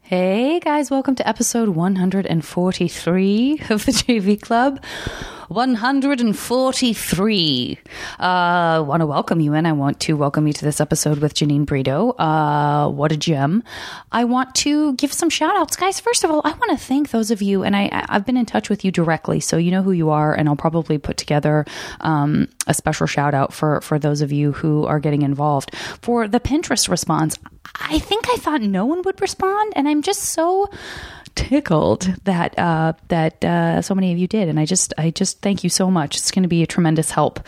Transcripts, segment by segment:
Hey guys, welcome to episode 143 of the JV Club. 143. Want to welcome you in. I want to welcome you to this episode with Janine Brito. What a gem. I want to give some shout outs. Guys, first of all, I want to thank those of you, and I've been in touch with you directly, so you know who you are, and I'll probably put together a special shout out for those of you who are getting involved. For the Pinterest response, I thought no one would respond, and I'm just so tickled that so many of you did, and I just thank you so much. It's going to be a tremendous help.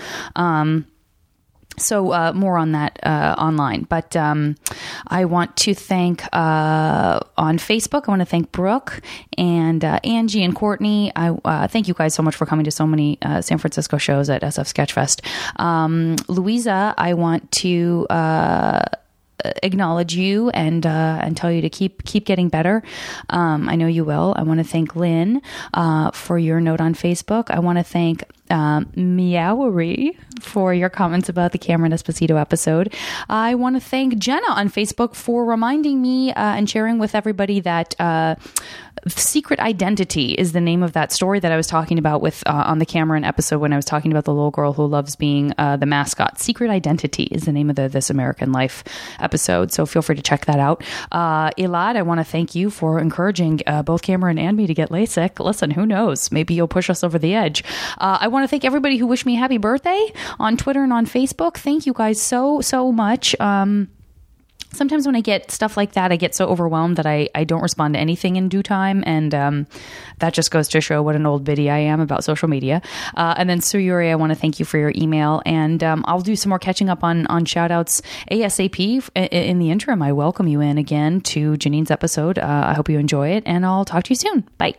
So more on that online, but I want to thank on Facebook. I want to thank Brooke and Angie and Courtney. I thank you guys so much for coming to so many San Francisco shows at SF Sketchfest. Louisa, I want to acknowledge you and tell you to keep getting better. I know you will. I want to thank Lynn for your note on Facebook. I want to thank Meowery for your comments about the Cameron Esposito episode. I want to thank Jenna on Facebook for reminding me and sharing with everybody that Secret Identity is the name of that story that I was talking about with on the Cameron episode when I was talking about the little girl who loves being the mascot. Secret Identity is the name of the This American Life episode, so feel free to check that out. Elad, I want to thank you for encouraging both Cameron and me to get LASIK. Listen, who knows? Maybe you'll push us over the edge. I want to thank everybody who wished me happy birthday on Twitter and on Facebook. Thank you guys so much. Sometimes when I get stuff like that, I get so overwhelmed that I don't respond to anything in due time. And that just goes to show what an old biddy I am about social media. And then Suyuri, I want to thank you for your email. And I'll do some more catching up on shout outs ASAP. In the interim, I welcome you in again to Janine's episode. I hope you enjoy it, and I'll talk to you soon. Bye.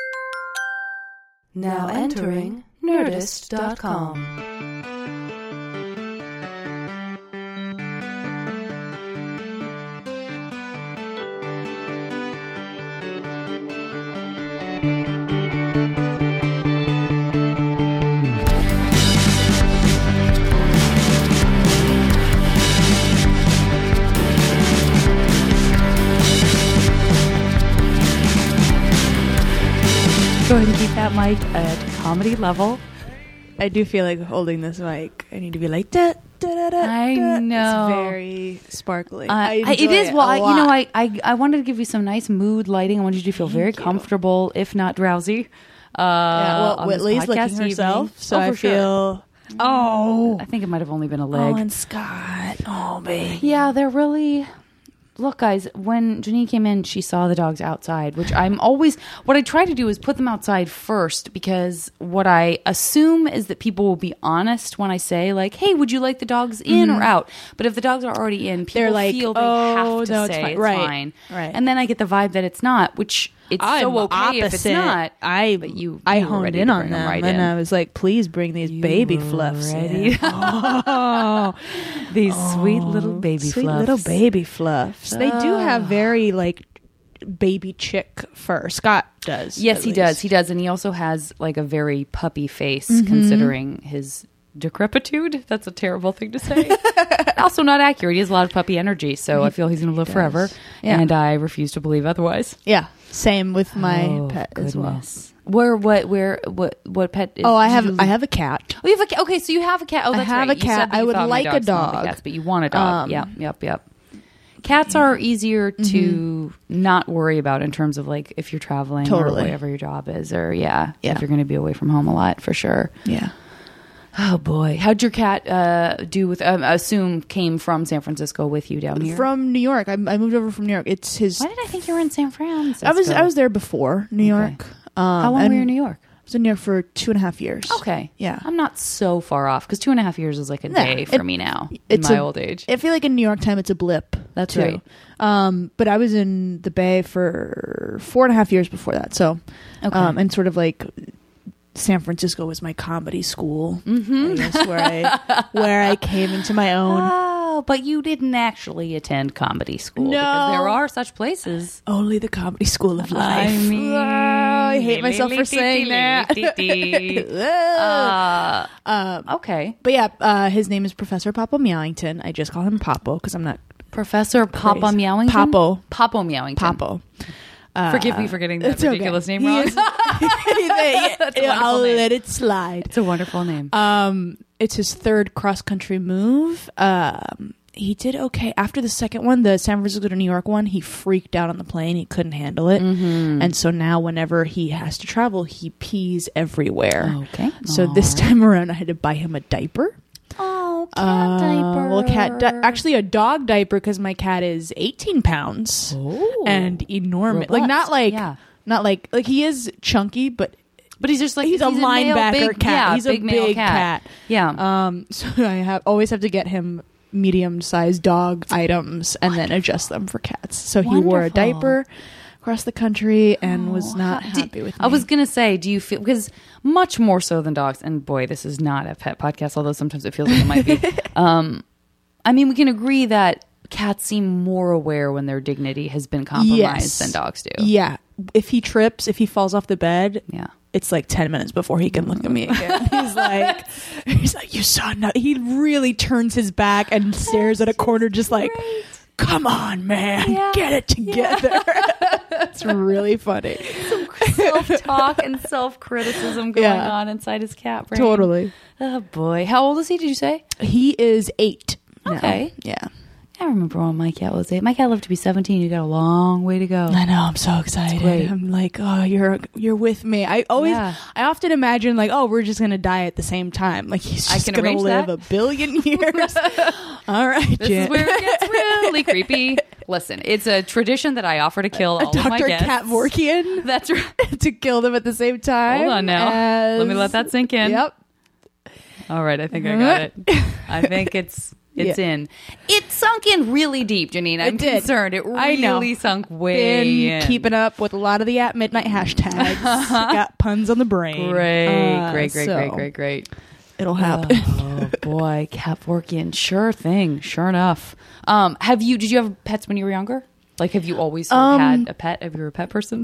Now entering Nerdist.com. Go ahead and keep that mic at comedy level. I do feel like holding this mic. I need to be like, da, da, da, da, I know. It's very sparkly. It is. Well, I wanted to give you some nice mood lighting. I wanted you to feel very comfortable, if not drowsy. Whitley's licking herself, so I feel... Oh, I think it might have only been a leg. Oh, and Scott. Oh, baby. Yeah, they're really... Look, guys, when Janine came in, she saw the dogs outside, which what I try to do is put them outside first, because what I assume is that people will be honest when I say, like, hey, would you like the dogs in or out? But if the dogs are already in, people feel they have to say it's fine. Right. And then I get the vibe that it's not, which it's so okay opposite. If it's not. I honed in on them, and I was like, please bring these baby fluffs in. These sweet little baby fluffs. They do have very like baby chick fur. Scott does. Yes, he does. He does, and he also has like a very puppy face, considering his decrepitude. That's a terrible thing to say. Also not accurate. He has a lot of puppy energy, so I feel he's going to live forever, and I refuse to believe otherwise. Yeah, same with my pet as well. What pet is? Oh, I have a cat. Oh, you have a cat. Okay, so you have a cat. Oh, that's right. I have a cat. I would like a dog. Cats, but you want a dog. Yep. Cats are easier to not worry about in terms of like if you're traveling or whatever your job is, or if you're going to be away from home a lot, for sure. Yeah. Oh boy, how'd your cat do with? Assume came from San Francisco with you down here. From New York. I moved over from New York. It's his. Why did I think you were in San Francisco? I was there before New York. How long were you in New York? I was in New York for 2.5 years. Okay, yeah, I'm not so far off, because 2.5 years is like a day for me now. It's my old age. I feel like in New York time, it's a blip. That's right. But I was in the Bay for 4.5 years before that. So, and sort of like San Francisco was my comedy school. I guess, where I came into my own. Oh, but you didn't actually attend comedy school. No. Because there are such places. Only the Comedy School of Life. I mean, I hate myself for saying that. Okay. But yeah, his name is Professor Papo Meowington. I just call him Papo because I'm not Professor Papa Crazy. Meowington? Papo. Papo Meowington. Papo. Forgive me for getting that It's okay. ridiculous name He wrong. is- I'll name. let it slide. It's a wonderful name. It's his third cross-country move. He did okay. After the second one, the San Francisco to New York one, he freaked out on the plane. He couldn't handle it. And so now whenever he has to travel, he pees everywhere. Okay. So this time around, I had to buy him a diaper. Oh, cat diaper. Well, actually a dog diaper because my cat is 18 pounds and enormous. Like not like he is chunky, but he's just like he's a male, linebacker big, cat. Yeah, He's a male big cat. Yeah. So I always have to get him medium-sized dog items and then adjust them for cats. So he wore a Wonderful. diaper across the country and was not happy with me. I was going to say, do you feel, because much more so than dogs, and boy, this is not a pet podcast, although sometimes it feels like it might be. I mean, we can agree that cats seem more aware when their dignity has been compromised than dogs do. Yeah. If he trips, if he falls off the bed, Yeah. it's like 10 minutes before he can look at me again. He's like, you saw nothing. He really turns his back and stares at a corner just like, come on, man, get it together. It's really funny. Self-talk and self-criticism going on inside his cat brain. Totally. Oh, boy. How old is he, did you say? He is 8 now. Okay. Yeah. I remember when my cat was 8. My cat lived to be 17. You got a long way to go. I know. I'm so excited. great. I'm like, oh, you're with me. I often imagine like, oh, we're just gonna die at the same time. Like he's just gonna arrange live that. a billion years. All right, This Jen. is where it gets really creepy. Listen, it's a tradition that I offer to kill all of my Dr. guests. Katvorkian That's right. to kill them at the same time. Hold on now. as- Let me let that sink in. Yep. All right, I think I got it. I think it's in. It sunk in really deep, Janine. I'm It did. concerned. It I know. really sunk way in. Been keeping up with a lot of the at midnight hashtags. Got puns on the brain. Great. It'll happen. Oh boy, Katvorkian. Sure thing. Sure enough. Did you have pets when you were younger? Like, have you always had a pet? Have you were a pet person?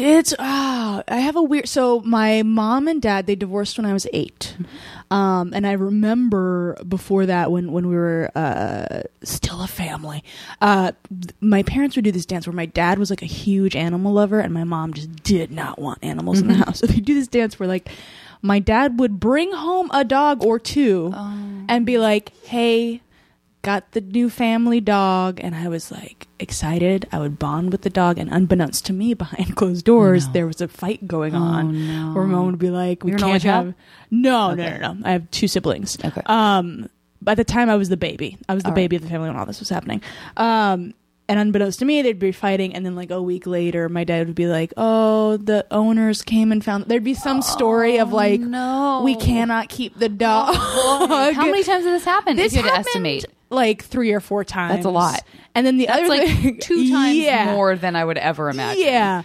I have a weird. So my mom and dad, they divorced when I was 8, and I remember before that when we were still a family, my parents would do this dance where my dad was like a huge animal lover, and my mom just did not want animals in the house. So they do this dance where like my dad would bring home a dog or two, and be like, "Hey, got the new family dog," and I was like excited. I would bond with the dog, and unbeknownst to me, behind closed doors, there was a fight going on. Where mom would be like, "We You're an can't only have." child? No. I have 2 siblings. Okay. By the time I was the baby, I was the baby of the family when all this was happening. And unbeknownst to me, they'd be fighting, and then like a week later, my dad would be like, "Oh, the owners came and found." There'd be some story of like, no. "We cannot keep the dog." How many times did this happen? This if you had to happened estimate. Like 3 or 4 times. That's a lot. And then the That's other like thing, 2 times more than I would ever imagine. Yeah.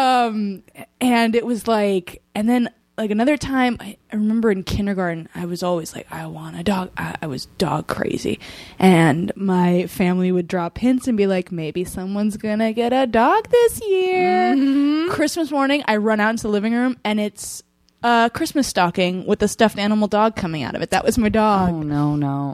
And it was like, and then like another time, I remember in kindergarten, I was always like, I want a dog. I was dog crazy. And my family would drop hints and be like, maybe someone's going to get a dog this year. Christmas morning, I run out into the living room and it's a Christmas stocking with a stuffed animal dog coming out of it. That was my dog. Oh, no.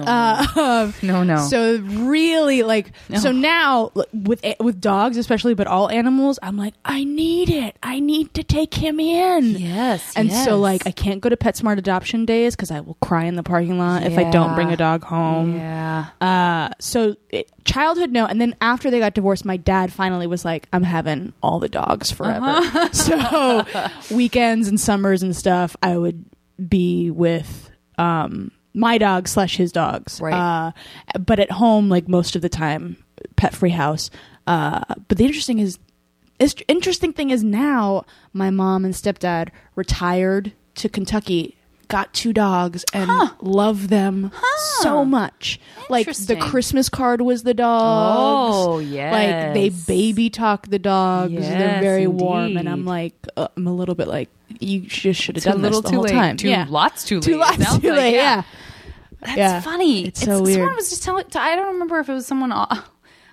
So really, like, so now with dogs especially, but all animals, I'm like, I need it. I need to take him in. Yes. And so like, I can't go to PetSmart adoption days because I will cry in the parking lot if I don't bring a dog home. Yeah. Childhood, no. And then after they got divorced, my dad finally was like, I'm having all the dogs forever. So weekends and summers and stuff, I would be with my dog / his dogs. Right. But at home, like most of the time, pet-free house. But the interesting thing is now my mom and stepdad retired to Kentucky, got 2 dogs, and love them so much. Like the Christmas card was the dogs. Oh, yes. Like they baby talk the dogs. Yes, They're very warm, indeed. and I'm like, I'm a little bit like, you just should have It's a done this little the too whole late. time. Lots too late. Too lots It sounds too like, late. Yeah. That's funny. It's so weird. Someone was just telling. I don't remember if it was someone.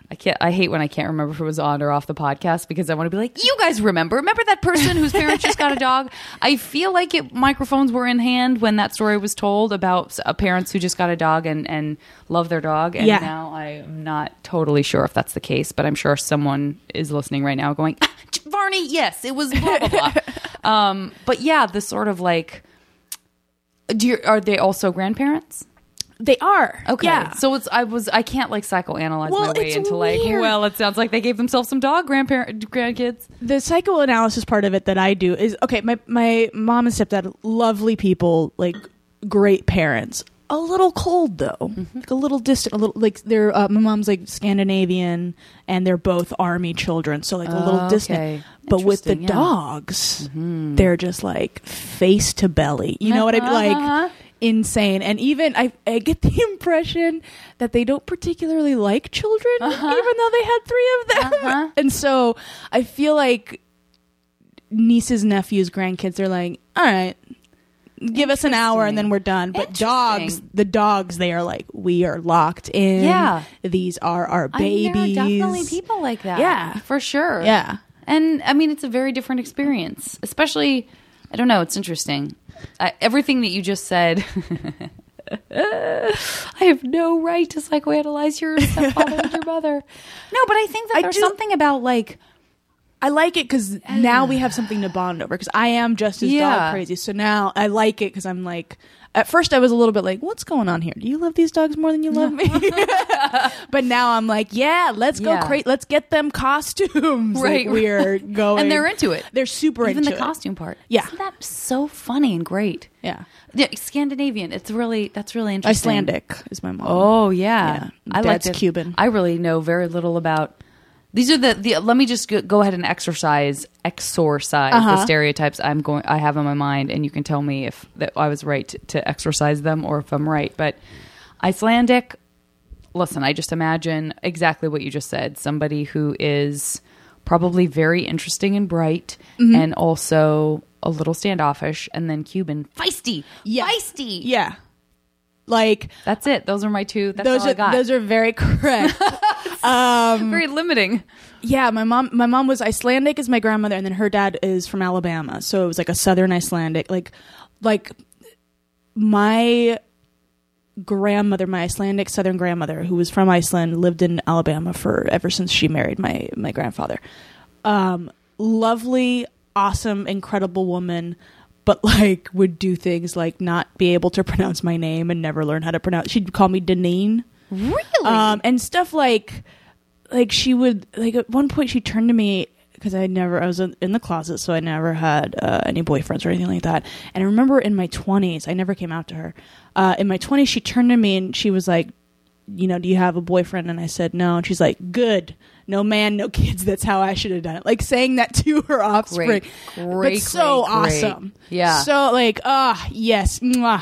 I hate when I can't remember if it was on or off the podcast because I want to be like, you guys remember that person whose parents just got a dog? I feel like microphones were in hand when that story was told about parents who just got a dog and love their dog. And now I am not totally sure if that's the case, but I'm sure someone is listening right now going, Varney, yes, it was blah, blah, blah. But yeah, the sort of like, are they also grandparents? They are. Okay. Yeah. So I can't like psychoanalyze my way into like, well, it sounds like they gave themselves some dog grandkids. The psychoanalysis part of it that I do is, okay, my mom and stepdad, lovely people, like great parents. A little cold though, like a little distant, a little like they're, my mom's like Scandinavian and they're both army children. So like a little distant, but with the dogs, they're just like face to belly. You know what I mean? Like, insane. And even I get the impression that they don't particularly like children, even though they had 3 of them. And so I feel like nieces, nephews, grandkids, they're like, all right, give us an hour and then we're done. But the dogs, they are like, we are locked in. Yeah. These are our babies. There are definitely people like that. Yeah. For sure. Yeah. And I mean, it's a very different experience, especially, I don't know, it's interesting. Everything that you just said, I have no right to psychoanalyze your stepfather and your mother. No, but I think that there's something about like, I like it because now we have something to bond over because I am just as dog crazy. So now I like it because I'm like, at first I was a little bit like, what's going on here? Do you love these dogs more than you love me? But now I'm like, let's go crazy. Let's get them costumes. Right. Like we're going. And they're into it. They're super into it. Even the costume part. Yeah. Isn't that so funny and great? Yeah. Scandinavian. That's really interesting. Icelandic is my mom. Oh, yeah. I like Dad's Cuban. I really know very little about... These are the let me just go ahead and exorcise the stereotypes I have in my mind, and you can tell me if that I was right to exorcise them or if I'm right. But Icelandic, listen, I just imagine exactly what you just said. Somebody who is probably very interesting and bright, and also a little standoffish, and then Cuban, feisty, feisty, yeah. Like that's it. Those are my two. That's all I got. Those are very correct. Very limiting. Yeah, my mom was Icelandic as my grandmother, and then her dad is from Alabama, so it was like a Southern Icelandic. Like my grandmother, my Icelandic Southern grandmother, who was from Iceland, lived in Alabama ever since she married my grandfather. Lovely, awesome, incredible woman. But like would do things like not be able to pronounce my name and never learn how to pronounce. She'd call me Deneen. Really? And stuff like she would like at one point she turned to me because I was in the closet, so I never had any boyfriends or anything like that. And I remember in my 20s, I never came out to her. In my 20s, she turned to me and she was like, do you have a boyfriend? And I said no. And she's like, good. No man, no kids. That's how I should have done it. Like saying that to her offspring. Great, but so awesome. Yeah. So like, yes. Mwah.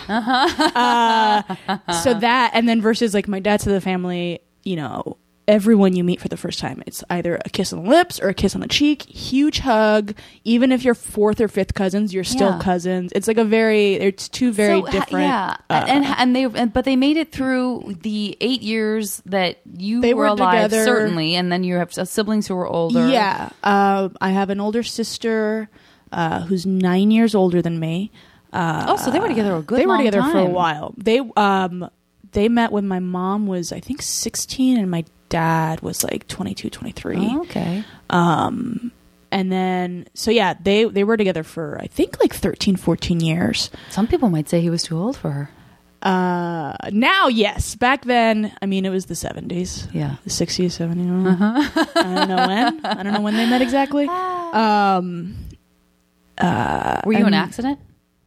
So that, and then versus like my dad's side of the family, everyone you meet for the first time, it's either a kiss on the lips or a kiss on the cheek, huge hug. Even if you're 4th or 5th cousins, you're still cousins. It's like it's two very different. But they made it through the 8 years that you were alive, together. Certainly, and then you have siblings who were older. Yeah, I have an older sister who's 9 years older than me. So they were together a good. They were long together time. for a while. They met when my mom was, I think, 16, and my dad was like 22, 23. Oh, okay. And then, so yeah, they were together for, I think, like 13, 14 years. Some people might say he was too old for her. Now, yes. Back then, I mean, it was the 70s. Yeah. The 60s, 70s. I don't know when they met exactly. Were you an accident?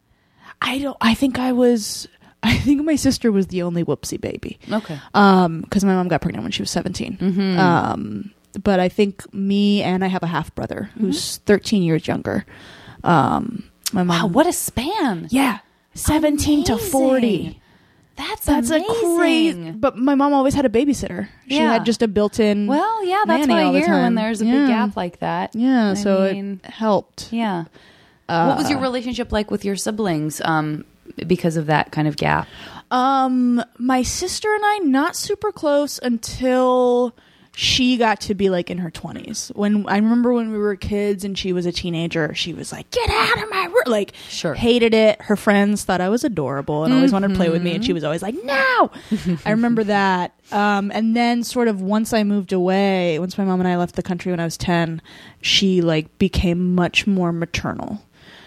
I think my sister was the only whoopsie baby. Okay. Because my mom got pregnant when she was 17. Mm-hmm. But I think me and I have a half brother who's 13 years younger. My mom. Wow, what a span. Yeah. 17 to 40. That's amazing. A crazy. But my mom always had a babysitter. She had just a built-in. Well, yeah, that's what I hear when there's a big gap like that. Yeah, it helped. Yeah. What was your relationship like with your siblings? Because of that kind of gap? My sister and I, not super close until she got to be like in her 20s. When I remember when we were kids and she was a teenager, she was like, get out of my room, like hated it. Her friends thought I was adorable and always wanted to play with me, and she was always like, no. I remember that. And then sort of once I moved away, once my mom and I left the country when I was 10, she like became much more maternal.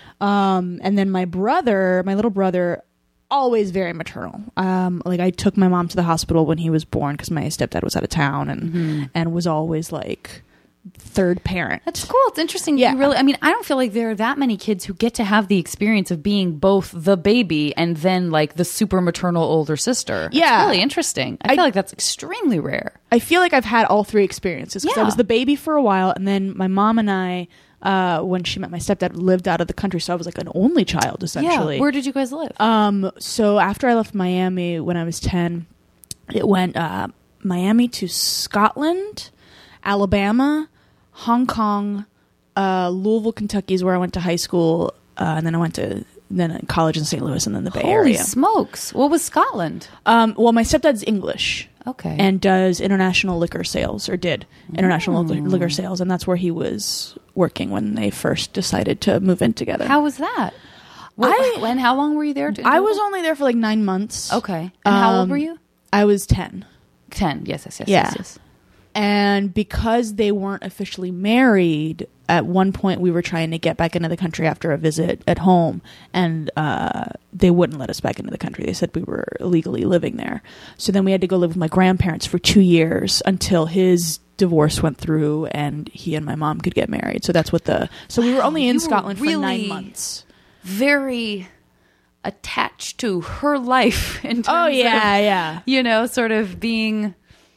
And then my little brother, always very maternal. Like I took my mom to the hospital when he was born because my stepdad was out of town, and was always like third parent. That's cool. It's interesting. Yeah. I don't feel like there are that many kids who get to have the experience of being both the baby and then like the super maternal older sister. Yeah. It's really interesting. I feel like that's extremely rare. I feel like I've had all three experiences because I was the baby for a while, and then my mom and I, when she met my stepdad, lived out of the country, so I was like an only child essentially. Yeah. Where did you guys live? So after I left Miami when I was 10, it went Miami to Scotland, Alabama, Hong Kong, Louisville, Kentucky is where I went to high school, and then I went to college in St. Louis, and then the Bay Area. Holy smokes! What was Scotland? Well, my stepdad's English. Okay. And does international liquor sales, or did international liquor sales, and that's where he was working when they first decided to move in together. How was that? And how long were you there? I was only there for like 9 months. Okay. And how old were you? I was 10. 10. Yes. Yes. And because they weren't officially married, at one point we were trying to get back into the country after a visit at home, and they wouldn't let us back into the country. They said we were illegally living there. So then we had to go live with my grandparents for 2 years until his divorce went through and he and my mom could get married. So that's what so we were only in Scotland for 9 months. Very attached to her life in terms of, you know, sort of being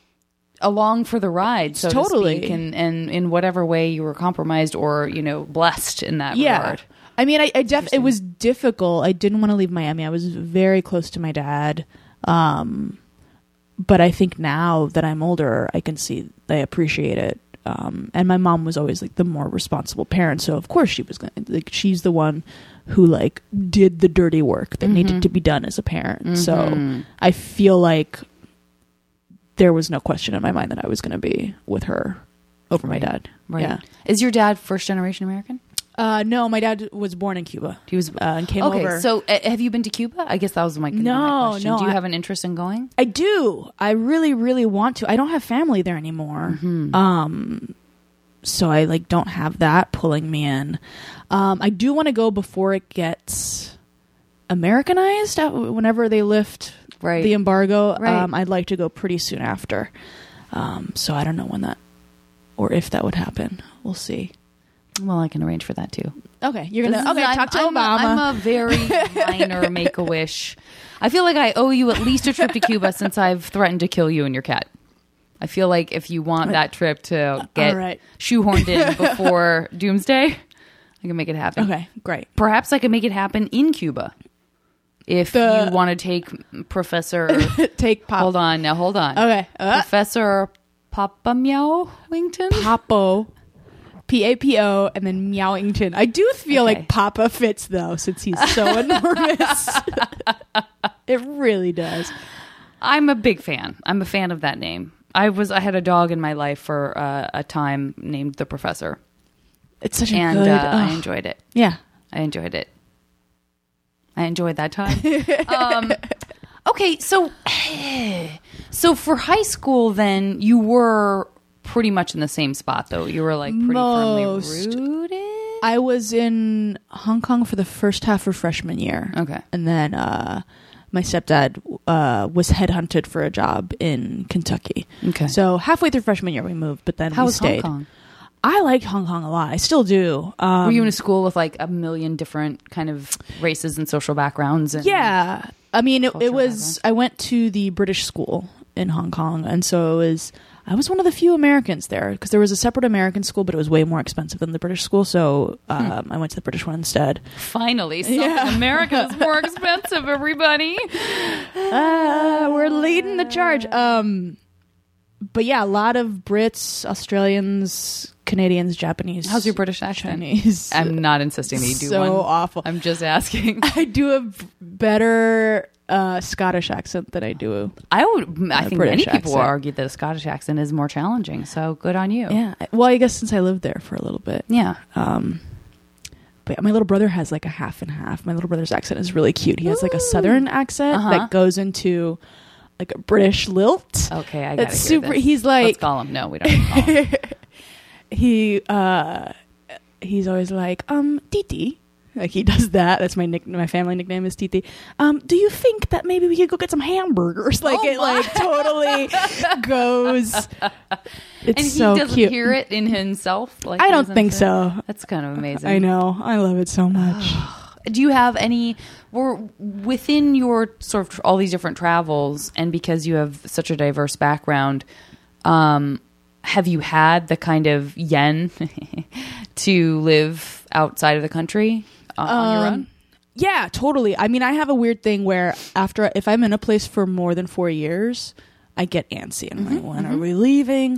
along for the ride, so to speak, and in whatever way you were compromised or, you know, blessed in that regard. I mean, it was difficult. I didn't want to leave Miami. I was very close to my dad. But I think now that I'm older, I can see I appreciate it. And my mom was always like the more responsible parent, so of course she was she's the one who like did the dirty work that needed to be done as a parent. So I feel like there was no question in my mind that I was going to be with her over my dad. Right. Yeah. Is your dad first generation American? No, my dad was born in Cuba. He was and came over. Okay, so have you been to Cuba? I guess that was my question. No. Do you have an interest in going? I do. I really, really want to. I don't have family there anymore. So I like don't have that pulling me in. I do want to go before it gets Americanized. Whenever they lift the embargo, I'd like to go pretty soon after. So I don't know when that or if that would happen. We'll see. Well, I can arrange for that too. Okay, you're gonna talk to Obama. I'm a very minor Make-A-Wish. I feel like I owe you at least a trip to Cuba since I've threatened to kill you and your cat. I feel like if you want that trip to get shoehorned in before Doomsday, I can make it happen. Okay, great. Perhaps I can make it happen in Cuba. If you want to take Professor... Hold on. Okay. Professor Papa Meowington? Papo. P-A-P-O and then Meowington. I do feel like Papa fits, though, since he's so enormous. It really does. I'm a big fan. I'm a fan of that name. I had a dog in my life for a time named the Professor. It's such a good... I enjoyed it. Yeah. I enjoyed it. I enjoyed that time. Okay, so for high school, then you were pretty much in the same spot, though. You were like pretty firmly rooted. I was in Hong Kong for the first half of freshman year. Okay, and then my stepdad was headhunted for a job in Kentucky. Okay, so halfway through freshman year we moved, but then we stayed. Hong Kong? I liked Hong Kong a lot. I still do. Were you in a school with like a million different kind of races and social backgrounds? And yeah. I mean, it was, I went to the British school in Hong Kong. And so I was one of the few Americans there because there was a separate American school, but it was way more expensive than the British school. So I went to the British one instead. Finally, something American is more expensive, everybody. We're leading the charge. But yeah, a lot of Brits, Australians, Canadians, Japanese. How's your British accent? Chinese. I'm not insisting that you do so one. Awful. I'm just asking. I do a better Scottish accent than I do. I think British many people will accent. argue that a Scottish accent is more challenging. So good on you. Yeah. Well, I guess since I lived there for a little bit. Yeah. But my little brother has like a half and half. My little brother's accent is really cute. He has like a Southern accent that goes into like a British lilt. Okay, I got It's super. This. He's like, let's call him. No, we don't need to call him. he's always like, Titi. Like he does that. That's my family nickname is Titi. Do you think that maybe we could go get some hamburgers? Like like totally goes. It's and so he doesn't cute. hear it in himself. Like I he don't doesn't think say- so. That's kind of amazing. I know. I love it so much. Do you have any, or within your sort of all these different travels, and because you have such a diverse background, have you had the kind of yen to live outside of the country on your own? Yeah, totally. I mean, I have a weird thing where if I'm in a place for more than 4 years, I get antsy. And I'm like, when are we leaving?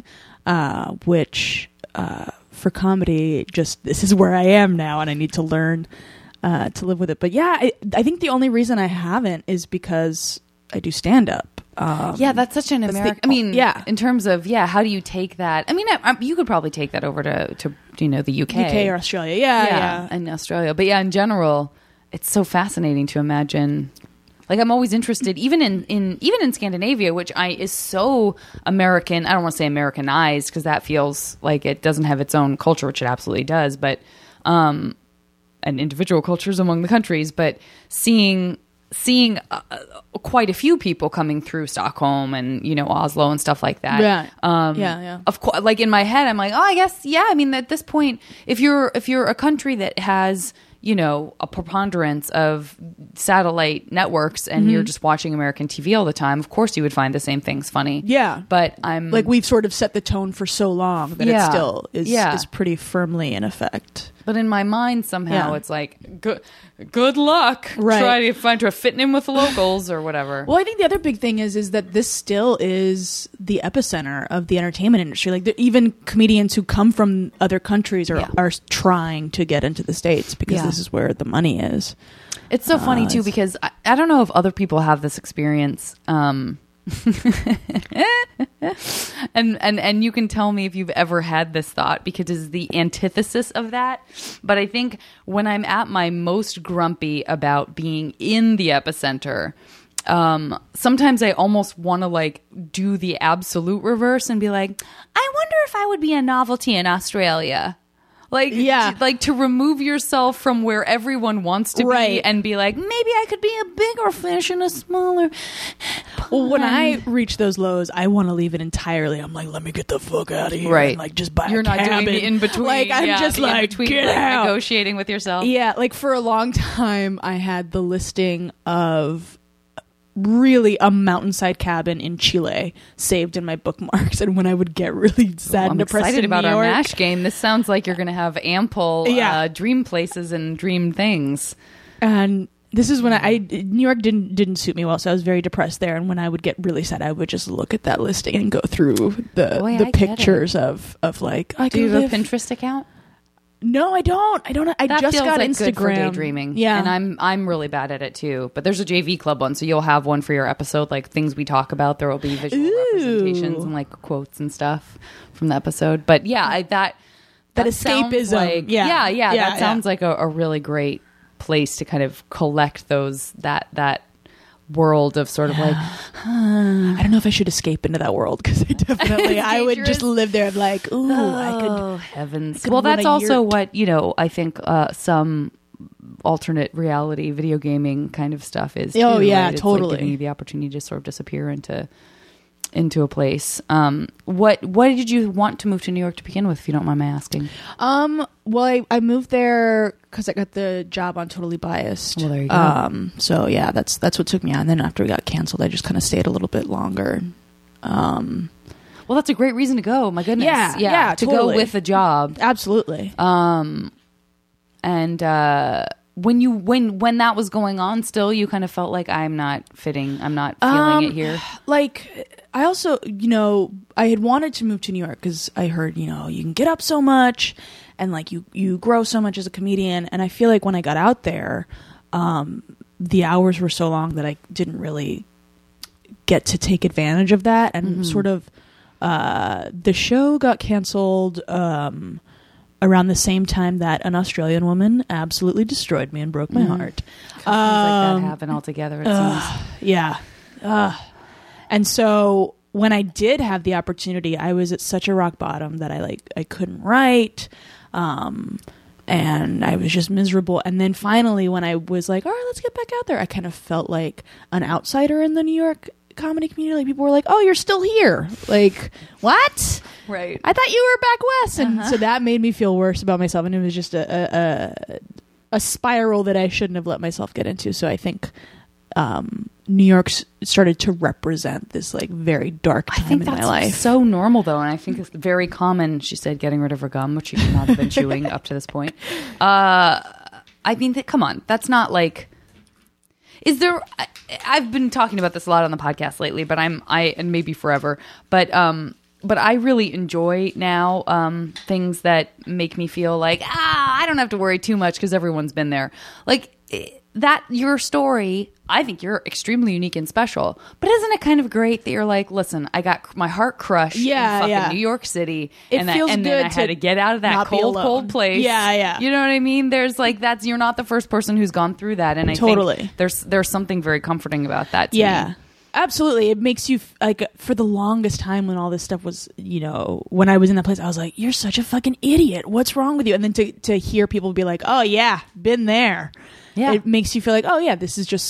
Which for comedy, just this is where I am now, and I need to learn to live with it. But yeah, I think the only reason I haven't is because I do stand up. Yeah, that's such an American. I mean, yeah. In terms of how do you take that? I mean, you could probably take that over to the UK, or Australia. Yeah. and Australia. But yeah, in general, it's so fascinating to imagine. Like I'm always interested, even in Scandinavia, which is so American. I don't want to say Americanized because that feels like it doesn't have its own culture, which it absolutely does. But and individual cultures among the countries, but seeing quite a few people coming through Stockholm and Oslo and stuff like that. Yeah. Of course, like in my head, I'm like, oh, I guess, yeah. I mean, at this point, if you're a country that has a preponderance of satellite networks and you're just watching American TV all the time, of course you would find the same things funny. Yeah. But I'm like we've sort of set the tone for so long that it still is pretty firmly in effect. But in my mind, somehow it's like, good luck Right. trying to fit in with the locals or whatever. Well, I think the other big thing is that this still is the epicenter of the entertainment industry. Like even comedians who come from other countries are trying to get into the States because this is where the money is. It's so funny too because I don't know if other people have this experience. And you can tell me if you've ever had this thought because it's the antithesis of that. But I think when I'm at my most grumpy about being in the epicenter, sometimes I almost want to like do the absolute reverse and be like, I wonder if I would be a novelty in Australia. Like, like to remove yourself from where everyone wants to be and be like, maybe I could be a bigger fish in a smaller pond. Well, when I reach those lows, I want to leave it entirely. I'm like, let me get the fuck out of here. Right. And like just buy You're a not cabin. doing the in-between. Like I'm just like, get out. Negotiating with yourself. Yeah, like for a long time, I had the listing of really a mountainside cabin in Chile saved in my bookmarks, and when I would get really sad and depressed excited in about New our York, MASH game. This sounds like you're going to have ample dream places and dream things. And this is when New York didn't suit me well, so I was very depressed there. And when I would get really sad, I would just look at that listing and go through the pictures of like. Do you have a Pinterest account? No, I don't. I That just feels got like Instagram. Good for daydreaming. Yeah, and I'm really bad at it too. But there's a JV Club one, so you'll have one for your episode, like things we talk about. There will be visual representations and like quotes and stuff from the episode. But yeah, that escapism. Like, that sounds like a really great place to kind of collect those that world of sort of like I don't know if I should escape into that world because I would just live there like I could heavens well that's also what I think some alternate reality video gaming kind of stuff is too, right? It's totally like giving you the opportunity to sort of disappear into a place. What did you want to move to New York to begin with, if you don't mind my asking? Well, I moved there because I got the job on Totally Biased. Well, there you go. So yeah, that's what took me on. And then after it got canceled, I just kind of stayed a little bit longer. Well, that's a great reason to go. My goodness. Yeah, to totally. go with a job. Absolutely. And when that was going on, still you kind of felt like I'm not fitting. I'm not feeling it here. Like I also, I had wanted to move to New York because I heard, you can get up so much and like you grow so much as a comedian. And I feel like when I got out there, the hours were so long that I didn't really get to take advantage of that. And sort of the show got canceled around the same time that an Australian woman absolutely destroyed me and broke my heart. Things like that happen altogether, it seems. Yeah. And so when I did have the opportunity, I was at such a rock bottom that I couldn't write. And I was just miserable. And then finally, when I was like, all right, let's get back out there, I kind of felt like an outsider in the New York comedy community. Like, people were like, oh, you're still here. Like, what? Right. I thought you were back west. And so that made me feel worse about myself. And it was just a spiral that I shouldn't have let myself get into. So I think New York started to represent this like very dark time in my life. So normal though, and I think it's very common. She said getting rid of her gum, which she should not have been chewing up to this point. I mean, come on, that's not like. Is there? I've been talking about this a lot on the podcast lately, but and maybe forever, but I really enjoy now things that make me feel like I don't have to worry too much because everyone's been there. Like that, your story. I think you're extremely unique and special. But isn't it kind of great that you're like, listen, I got my heart crushed in fucking New York City. It feels good then I had to get out of that cold place. Yeah. You know what I mean? There's like, you're not the first person who's gone through that. And I think there's something very comforting about that to me. Absolutely. It makes you like, for the longest time when all this stuff was, when I was in that place, I was like, you're such a fucking idiot. What's wrong with you? And then to hear people be like, oh yeah, been there. Yeah. It makes you feel like, oh yeah, this is just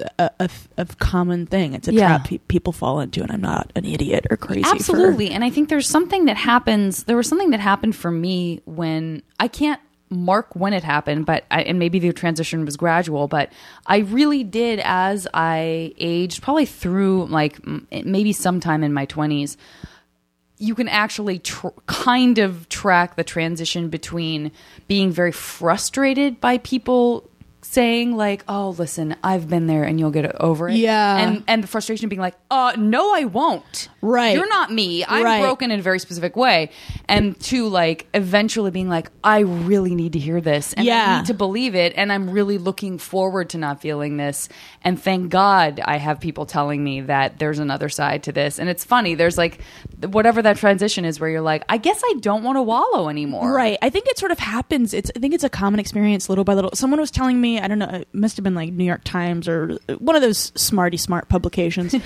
a common thing. It's a trap people fall into, and I'm not an idiot or crazy. Absolutely. And I think there's something that happens. There was something that happened for me when I can't mark when it happened, but and maybe the transition was gradual, but I really did, as I aged, probably through like maybe sometime in my 20s, you can actually kind of track the transition between being very frustrated by people saying like, oh, listen, I've been there and you'll get over it. Yeah. And the frustration of being like, no, I won't. Right. You're not me. I'm broken in a very specific way. And to like eventually being like, I really need to hear this. And I need to believe it. And I'm really looking forward to not feeling this. And thank God I have people telling me that there's another side to this. And it's funny. There's like whatever that transition is where you're like, I guess I don't want to wallow anymore. Right. I think it sort of happens. I think it's a common experience little by little. Someone was telling me, I don't know, it must have been like New York Times or one of those smart publications.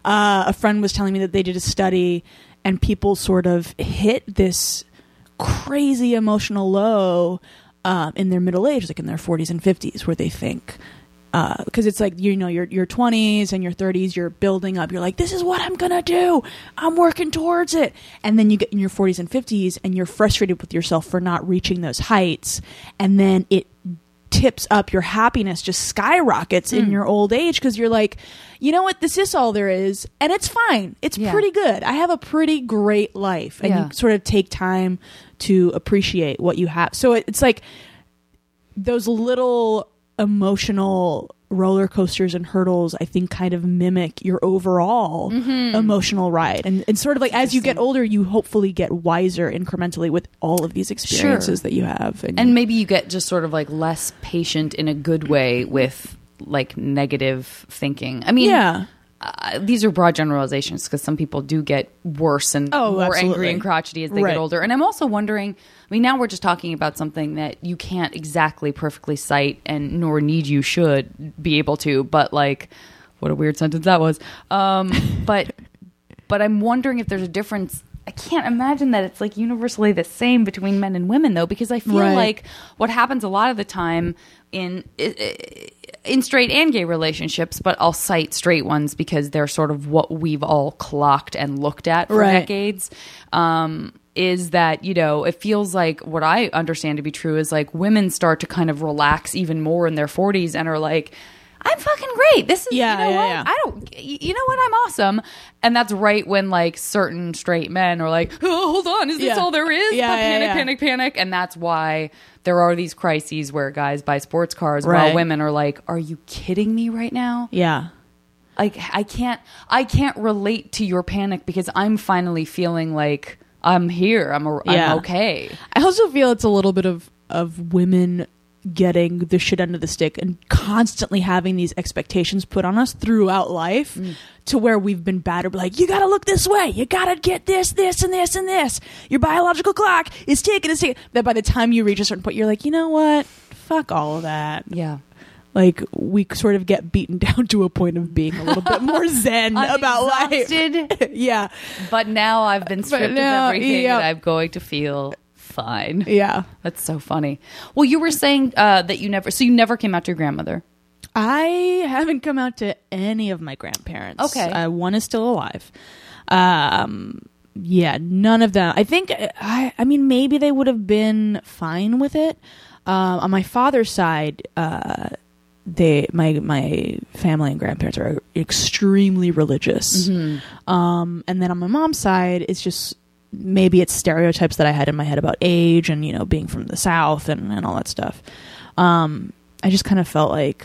A friend was telling me that they did a study and people sort of hit this crazy emotional low in their middle age, like in their 40s and 50s, where they think, because it's like, your 20s and your 30s, you're building up. You're like, this is what I'm going to do. I'm working towards it. And then you get in your 40s and 50s and you're frustrated with yourself for not reaching those heights. And then it tips up, your happiness just skyrockets in your old age because you're like, you know what, this is all there is and it's fine, it's pretty good, I have a pretty great life. And you sort of take time to appreciate what you have. So it's like those little emotional roller coasters and hurdles, I think, kind of mimic your overall emotional ride. And sort of like as you get older, you hopefully get wiser incrementally with all of these experiences that you have. And maybe you get just sort of like less patient in a good way with like negative thinking. I mean, these are broad generalizations because some people do get worse and more angry and crotchety as they get older. And I'm also wondering, I mean, now we're just talking about something that you can't exactly perfectly cite, and nor need you should be able to, but like, what a weird sentence that was. But I'm wondering if there's a difference. I can't imagine that it's like universally the same between men and women though, because I feel like what happens a lot of the time in straight and gay relationships, but I'll cite straight ones because they're sort of what we've all clocked and looked at for decades, is that, it feels like what I understand to be true is like women start to kind of relax even more in their 40s and are like, I'm fucking great. This is, you know what? I'm awesome. And that's right when like certain straight men are like, oh, hold on. Is this all there is? Panic. And that's why there are these crises where guys buy sports cars while women are like, are you kidding me right now? Yeah. Like I can't relate to your panic because I'm finally feeling like I'm here. I'm okay. I also feel it's a little bit of women getting the shit end of the stick and constantly having these expectations put on us throughout life to where we've been battered. Like, you gotta look this way. You gotta get this, this, and this, and this. Your biological clock is ticking. That by the time you reach a certain point, you're like, you know what? Fuck all of that. Yeah. Like, we sort of get beaten down to a point of being a little bit more zen about life. Yeah. But now I've been stripped of everything and I'm going to feel fine. Yeah. That's so funny. Well, you were saying that you never came out to your grandmother. I haven't come out to any of my grandparents. Okay. One is still alive. Yeah, none of them. I think, I mean, maybe they would have been fine with it. On my father's side, my family and grandparents are extremely religious. And then on my mom's side, it's just, maybe it's stereotypes that I had in my head about age and, you know, being from the South and all that stuff. I just kind of felt like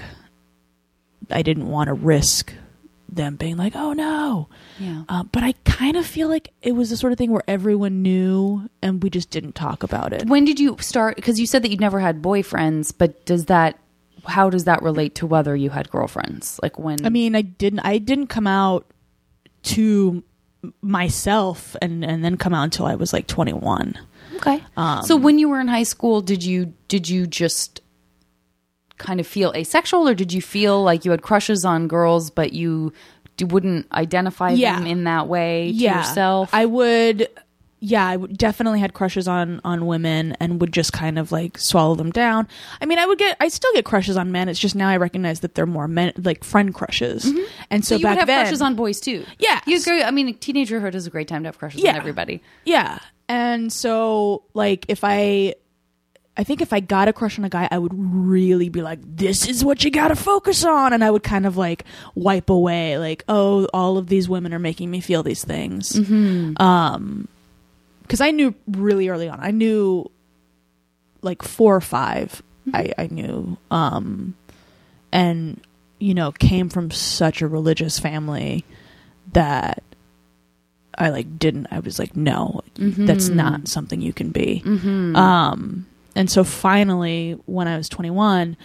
I didn't want to risk them being like, oh no. Yeah. But I kind of feel like it was the sort of thing where everyone knew and we just didn't talk about it. When did you start? Because you said that you'd never had boyfriends, but how does that relate to whether you had girlfriends? Like when? I mean, I didn't come out to myself and then come out until I was like 21. Okay. So when you were in high school, did you just kind of feel asexual, or did you feel like you had crushes on girls, but you wouldn't identify them in that way to yourself? I would definitely had crushes on women and would just kind of like swallow them down. I mean, I still get crushes on men. It's just now I recognize that they're more men, like friend crushes. And so you back would have then, crushes on boys too. Yeah. I mean, teenagerhood is a great time to have crushes on everybody. Yeah. And so like I think if I got a crush on a guy, I would really be like, this is what you got to focus on. And I would kind of like wipe away like, oh, all of these women are making me feel these things. Because I knew really early on. I knew like 4 or 5. I knew. And, you know, came from such a religious family that I was like, no, that's not something you can be. And so finally, when I was 21,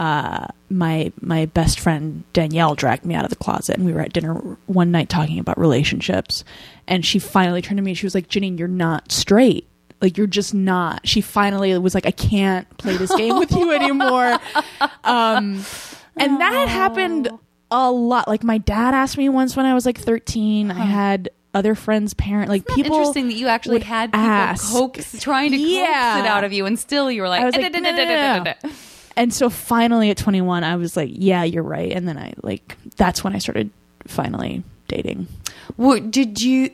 my best friend Danielle dragged me out of the closet, and we were at dinner one night talking about relationships, and she finally turned to me and she was like, Janine, you're not straight. Like, you're just not. She finally was like, I can't play this game with you anymore. And that had happened a lot. Like, my dad asked me once when I was like 13. I had other friends' parents, like people. Interesting that you actually had people trying to coax it out of you, and still you were like, I was like no. And so finally at 21, I was like, yeah, you're right. And then that's when I started finally dating. What did you?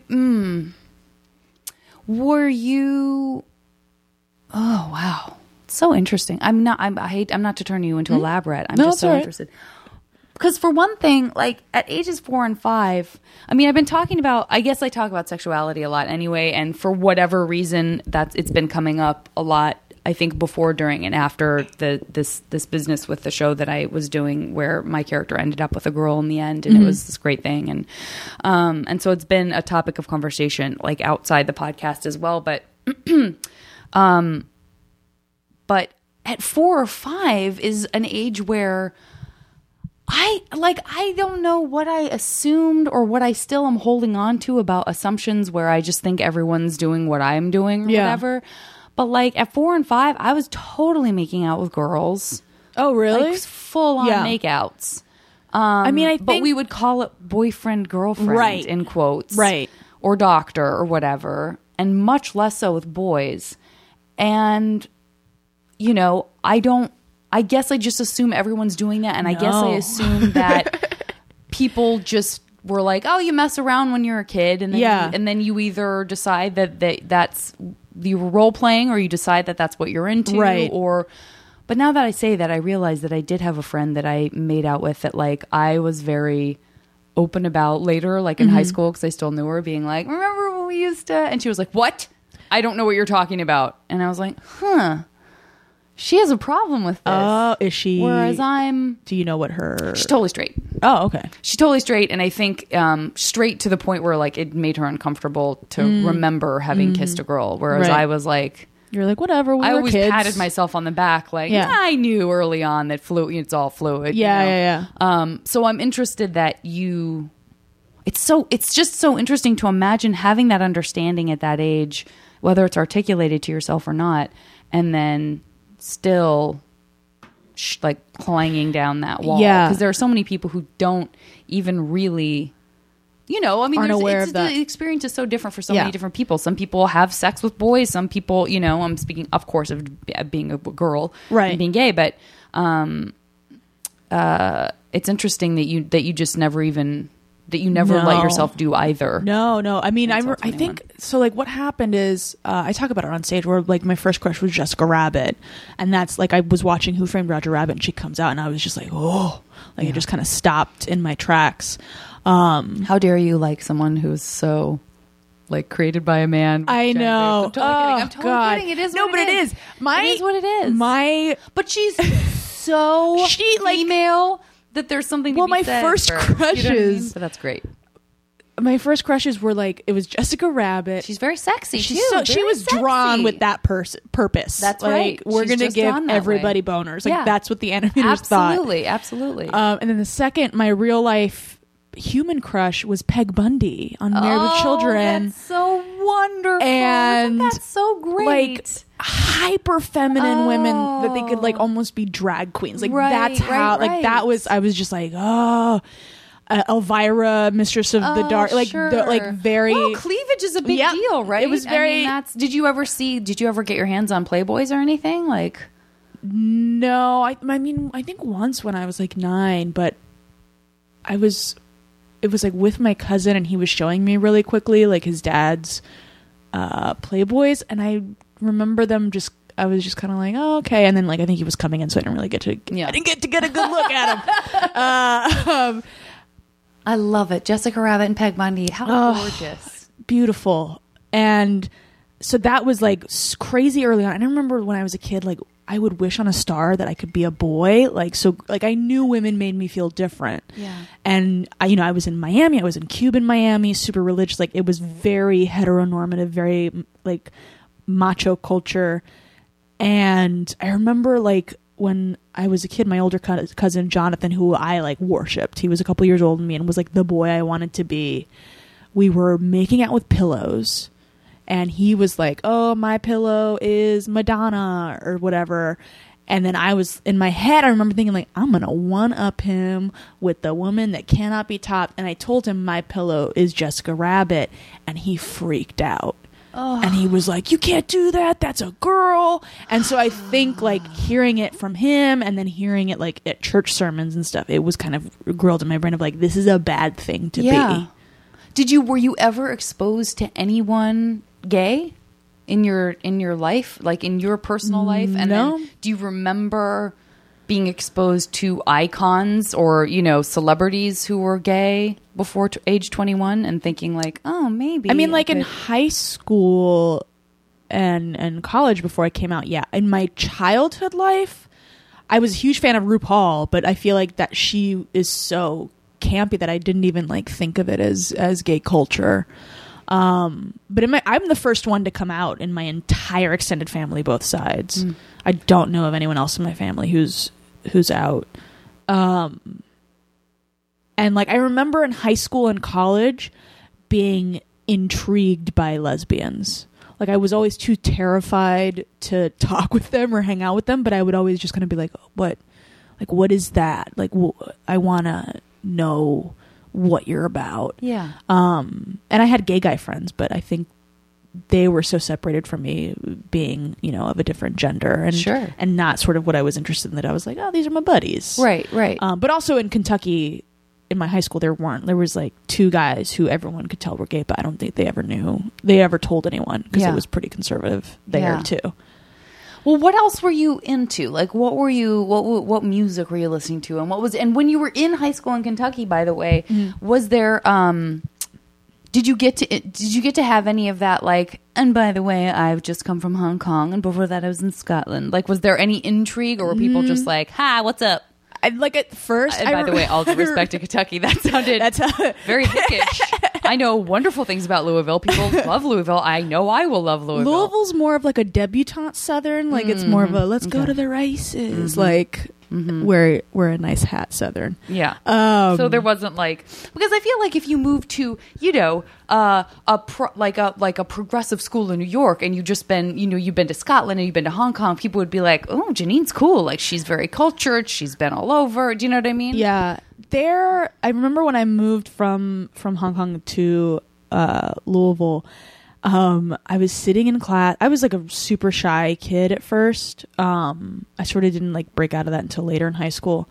Were you? Oh wow, so interesting. I'm not to turn you into elaborate. I'm just so interested. Because for one thing, like at ages 4 and 5, I mean, I guess I talk about sexuality a lot anyway. And for whatever reason, it's been coming up a lot, I think, before, during, and after this business with the show that I was doing, where my character ended up with a girl in the end, and it was this great thing. And so it's been a topic of conversation, like outside the podcast as well. But, but at 4 or 5 is an age where I don't know what I assumed or what I still am holding on to about assumptions where I just think everyone's doing what I'm doing or whatever. But like at 4 and 5, I was totally making out with girls. Oh, really? Like full on makeouts. I mean, but we would call it boyfriend, girlfriend, in quotes. Right. Or doctor or whatever. And much less so with boys. And, you know, I guess I just assume everyone's doing that, and I guess I assume that people just were like, "Oh, you mess around when you're a kid," and then you either decide that's you were role playing, or you decide that that's what you're into, right? But now that I say that, I realize that I did have a friend that I made out with that like I was very open about later, like in high school, because I still knew her, being like, "Remember when we used to?" And she was like, "What? I don't know what you're talking about," and I was like, "Huh." She has a problem with this. Oh, is she? Whereas do you know what her? She's totally straight. Oh, okay. She's totally straight, and I think straight to the point where like it made her uncomfortable to remember having kissed a girl. Whereas I was like, You're like, whatever. We I were always kids. patted myself on the back, like, Yeah. I knew early on that it's all fluid. Yeah, you know? yeah. So I'm interested that it's just so interesting to imagine having that understanding at that age, whether it's articulated to yourself or not, and then still like clanging down that wall. Yeah. Because there are so many people who don't even really, Aren't aware of that. The experience is so different for so Yeah. many different people. Some people have sex with boys. Some people, I'm speaking, of course, of being a girl, Right. and being gay, but it's interesting that you just never even let No. yourself do either. No. I mean, I Insult to think so. Like, what happened is I talk about it on stage where like my first crush was Jessica Rabbit, and that's like I was watching Who Framed Roger Rabbit, and she comes out, and I was just like, oh, like Yeah. it just kind of stopped in my tracks. How dare you like someone who's so like created by a man? with I genders? know. I'm totally kidding. God. Kidding. It is. No, what but it is. it is what it is. But she's so She, like- female that there's something. To Well, be my said first for, you know what I mean? crushes- But that's great. My first crushes were like it was Jessica Rabbit. She's very sexy. She too. was Very drawn sexy. with that purpose. That's like, right. We're She's gonna just give drawn that everybody way. boners. Like Yeah. that's what the animators thought. Absolutely. And then the second, my real life human crush was Peg Bundy on Married with Children. That's so wonderful. And, that's so great. Like hyper feminine women that they could like almost be drag queens. Like that's how like that was. I was just like, oh, Elvira, Mistress of the Dark. Like sure. like very. Well, cleavage is a big Yep. deal, right? It was very- Did you ever get your hands on Playboys or anything? Like, No, I mean, I think once when I was like 9, but it was like with my cousin, and he was showing me really quickly like his dad's Playboys, and I remember them I was just kind of like, oh, okay, and then like I think he was coming in, so I didn't really get to get a good look at him. I love it. Jessica Rabbit and Peg Bundy. How gorgeous. Beautiful. And so that was like crazy early on. And I remember when I was a kid, like I would wish on a star that I could be a boy. Like, so like I knew women made me feel different. Yeah. And I was in Miami, I was in Cuban Miami, super religious. Like it was very heteronormative, very like macho culture. And I remember like when I was a kid, my older cousin Jonathan, who I like worshipped, he was a couple years older than me and was like the boy I wanted to be. We were making out with pillows, and he was like, oh, my pillow is Madonna or whatever. And then I was in my head, I remember thinking like, I'm going to one up him with the woman that cannot be topped. And I told him my pillow is Jessica Rabbit, and he freaked out. And he was like, you can't do that. That's a girl. And so I think like hearing it from him and then hearing it like at church sermons and stuff, it was kind of grilled in my brain of like, this is a bad thing to be. Were you ever exposed to anyone gay in your life, like in your personal life? And No. then do you remember being exposed to icons or, celebrities who were gay before age 21 and thinking like, oh, maybe. I mean, like in high school and college before I came out, yeah. In my childhood life, I was a huge fan of RuPaul, but I feel like that she is so campy that I didn't even like think of it as gay culture. But I'm the first one to come out in my entire extended family, both sides. I don't know of anyone else in my family who's out. And like I remember in high school and college being intrigued by lesbians. Like I was always too terrified to talk with them or hang out with them, but I would always just kind of be like, what is that? Like I want to know what you're about. Yeah. And I had gay guy friends, but I think they were so separated from me being, of a different gender and Sure. and not sort of what I was interested in, that I was like, oh, these are my buddies. Right. But also in Kentucky, in my high school, there was like 2 guys who everyone could tell were gay, but I don't think they ever told anyone because Yeah. it was pretty conservative there Yeah. too. Well, what else were you into? Like, what music were you listening to? And when you were in high school in Kentucky, by the way, was there, did you get to have any of that? Like, and by the way, I've just come from Hong Kong, and before that I was in Scotland. Like, was there any intrigue, or were people just like, hi, what's up? I like at first. By the way, all due respect to Kentucky, that sounded very hickish. I know wonderful things about Louisville. People love Louisville. I know I will love Louisville. Louisville's more of like a debutante Southern. Like it's more of a let's go to the races. Like wear a nice hat Southern. Yeah. So there wasn't like, because I feel like if you move to, you know, a progressive school in New York, and you've been to Scotland and you've been to Hong Kong, people would be like, oh, Janine's cool. Like she's very cultured. She's been all over. Do you know what I mean? Yeah. I remember when I moved from Hong Kong to Louisville, I was sitting in class. I was like a super shy kid at first. I sort of didn't like break out of that until later in high school.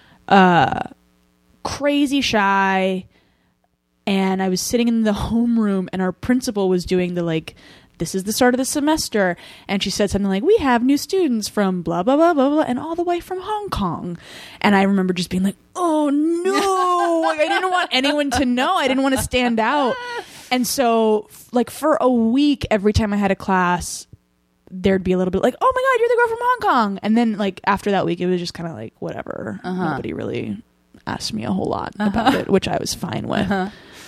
Crazy shy. And I was sitting in the homeroom, and our principal was doing the like, this is the start of the semester. And she said something like, we have new students from blah, blah, blah, blah, blah, and all the way from Hong Kong. And I remember just being like, oh no, like, I didn't want anyone to know. I didn't want to stand out. And so like for a week, every time I had a class, there'd be a little bit like, oh my God, you're the girl from Hong Kong. And then like after that week, it was just kind of like, whatever. Nobody really asked me a whole lot about it, which I was fine with.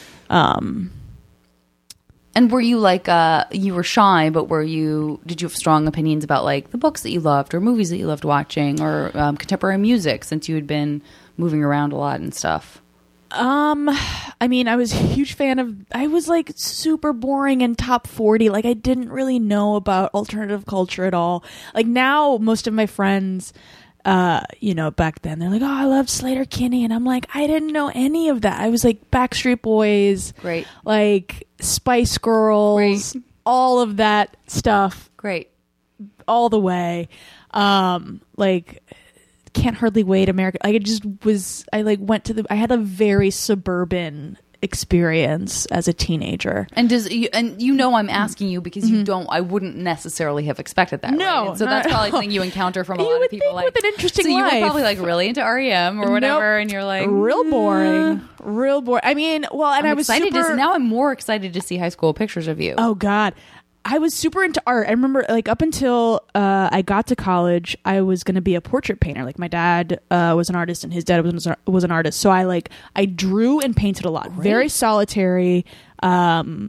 And were you like, you were shy, but did you have strong opinions about like the books that you loved or movies that you loved watching or contemporary music, since you had been moving around a lot and stuff? I mean, I was a huge fan I was like super boring and top 40. Like I didn't really know about alternative culture at all. Like now most of my friends, you know, back then they're like, oh, I loved Sleater-Kinney. And I'm like, I didn't know any of that. I was like Backstreet Boys. Great. Like Spice Girls. Great. All of that stuff. Great. All the way. Like Can't Hardly Wait, America. Like it just was, I like went to I had a very suburban experience as a teenager. And I'm asking you because I wouldn't necessarily have expected that. No. Right? And so that's probably something you encounter from a lot of people. Like with an interesting so you life. were probably like really into REM or whatever, Nope. and you're like real boring. I mean, well, and I was excited super... now I'm more excited to see high school pictures of you. Oh God. I was super into art. I remember like up until I got to college, I was going to be a portrait painter. Like my dad was an artist and his dad was an artist. So I drew and painted a lot. Great. Very solitary. And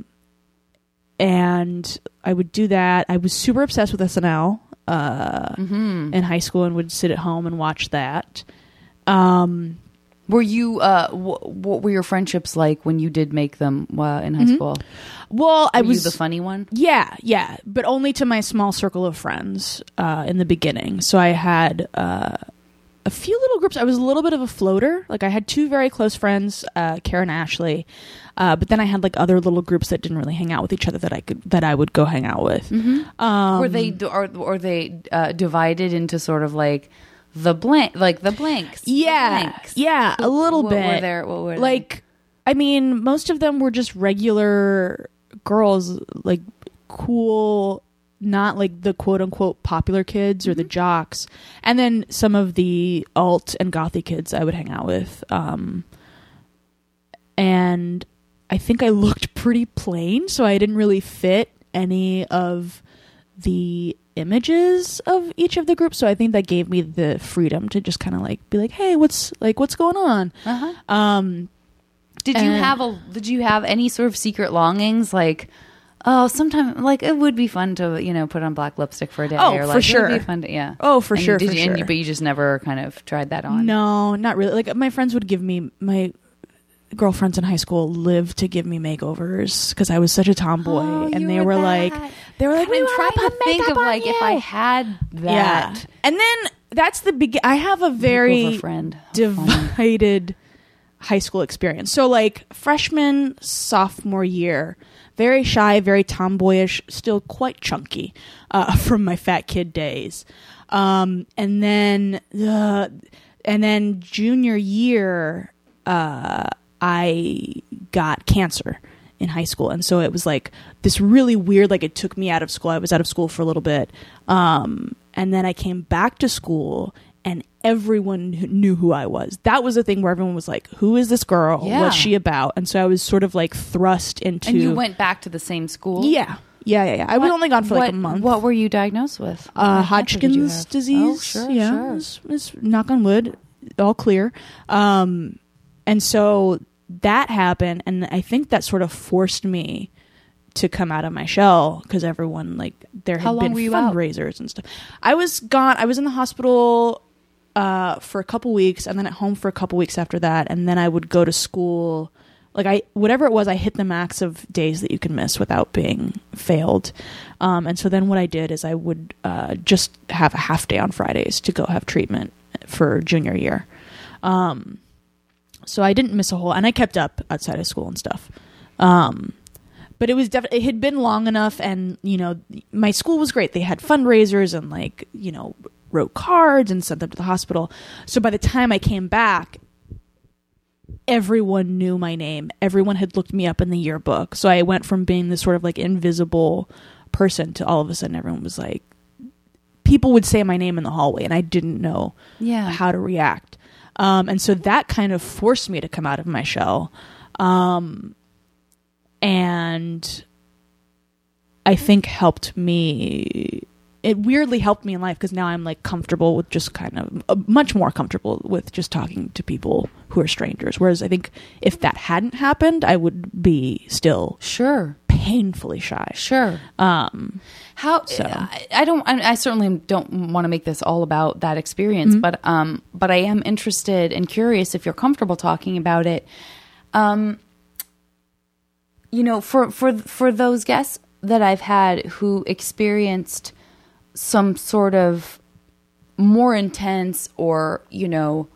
I would do that. I was super obsessed with SNL in high school and would sit at home and watch that. Were you what were your friendships like when you did make them in high school? Well, I was you the funny one. Yeah, but only to my small circle of friends in the beginning. So I had a few little groups. I was a little bit of a floater. Like I had two very close friends, Karen and Ashley, but then I had like other little groups that didn't really hang out with each other that I would go hang out with. Were they divided into sort of like the blanks? Yeah, a little bit. What were like, I mean, most of them were just regular girls, like cool, not like the quote unquote popular kids or the jocks. And then some of the alt and gothy kids I would hang out with. And I think I looked pretty plain, so I didn't really fit any of the images of each of the groups. So I think that gave me the freedom to just kind of like be like, hey, what's going on? Did you have any sort of secret longings, like, oh, sometimes like it would be fun to, you know, put on black lipstick for a day? Or like, for sure. It would be fun to, yeah. Oh, for sure. But you just never kind of tried that on. No, not really. Like my friends would give me, my girlfriends in high school lived to give me makeovers because I was such a tomboy, and they were like, we I'm trying to think of like you. if I had that. Yeah. And then that's I have a very divided high school experience. So like freshman, sophomore year, very shy, very tomboyish, still quite chunky from my fat kid days. And then junior year, I got cancer in high school. And so it was like this really weird, like it took me out of school. I was out of school for a little bit. And then I came back to school and everyone knew who I was. That was the thing where everyone was like, who is this girl? Yeah. What's she about? And so I was sort of like thrust into... And you went back to the same school? Yeah. I was only gone for like a month. What were you diagnosed with? Hodgkin's disease. Oh, sure, yeah, sure. It's knock on wood, all clear. And so that happened, and I think that sort of forced me to come out of my shell, because everyone, like, there had been fundraisers and stuff. I was gone. I was in the hospital for a couple weeks, and then at home for a couple weeks after that, and then I would go to school. Like, whatever it was, I hit the max of days that you can miss without being failed. And so then what I did is I would just have a half day on Fridays to go have treatment for junior year. So I didn't miss a whole, and I kept up outside of school and stuff. But it was it had been long enough, and, you know, my school was great. They had fundraisers and, like, you know, wrote cards and sent them to the hospital. So by the time I came back, everyone knew my name. Everyone had looked me up in the yearbook. So I went from being this sort of like invisible person to all of a sudden everyone was like, people would say my name in the hallway, and I didn't know how to react. And so that kind of forced me to come out of my shell. And I think helped me. It weirdly helped me in life, because now I'm like comfortable with just kind of much more comfortable with just talking to people who are strangers. Whereas I think if that hadn't happened, I would be still painfully shy. I certainly don't want to make this all about that experience, but I am interested and curious if you're comfortable talking about it. You know, for those guests that I've had who experienced some sort of more intense, or, you know,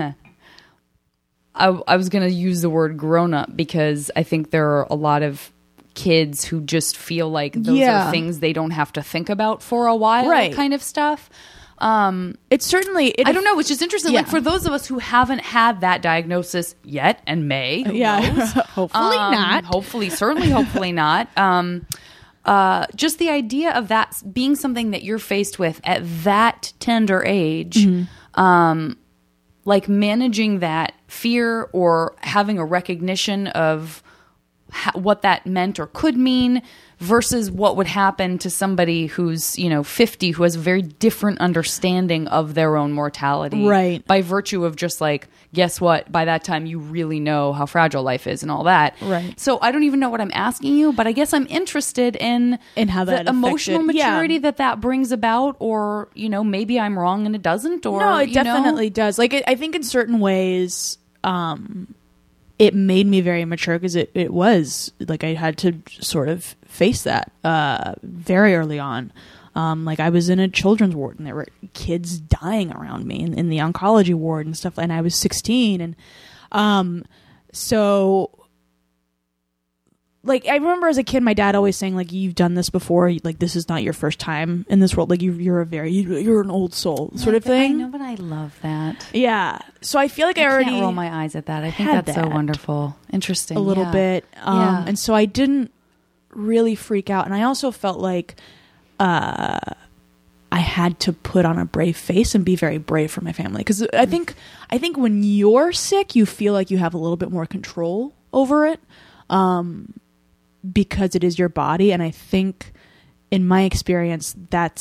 I was going to use the word grown up, because I think there are a lot of kids who just feel like those are things they don't have to think about for a while, kind of stuff. It's certainly, I don't know. It's just interesting. Like, for those of us who haven't had that diagnosis yet, and may, who knows? Hopefully not. Hopefully not. Just the idea of that being something that you're faced with at that tender age, like managing that fear or having a recognition of what that meant or could mean versus what would happen to somebody who's, 50, who has a very different understanding of their own mortality. Right. By virtue of just like, guess what? By that time, you really know how fragile life is and all that. Right. So I don't even know what I'm asking you, but I guess I'm interested in how that the emotional maturity that brings about, or, maybe I'm wrong and it doesn't, or no, it definitely does. Like, I think in certain ways, it made me very mature, because it was like I had to sort of face that very early on. Like, I was in a children's ward and there were kids dying around me in the oncology ward and stuff, and I was 16, and so like I remember as a kid my dad always saying, like, you've done this before, like, this is not your first time in this world, like you're an old soul sort of thing. I know, but I love that. Yeah, so I feel like I already can't roll my eyes at that. I think that's so wonderful, interesting, a little bit. And so I didn't really freak out, and I also felt like I had to put on a brave face and be very brave for my family, because I think when you're sick you feel like you have a little bit more control over it, because it is your body. And I think in my experience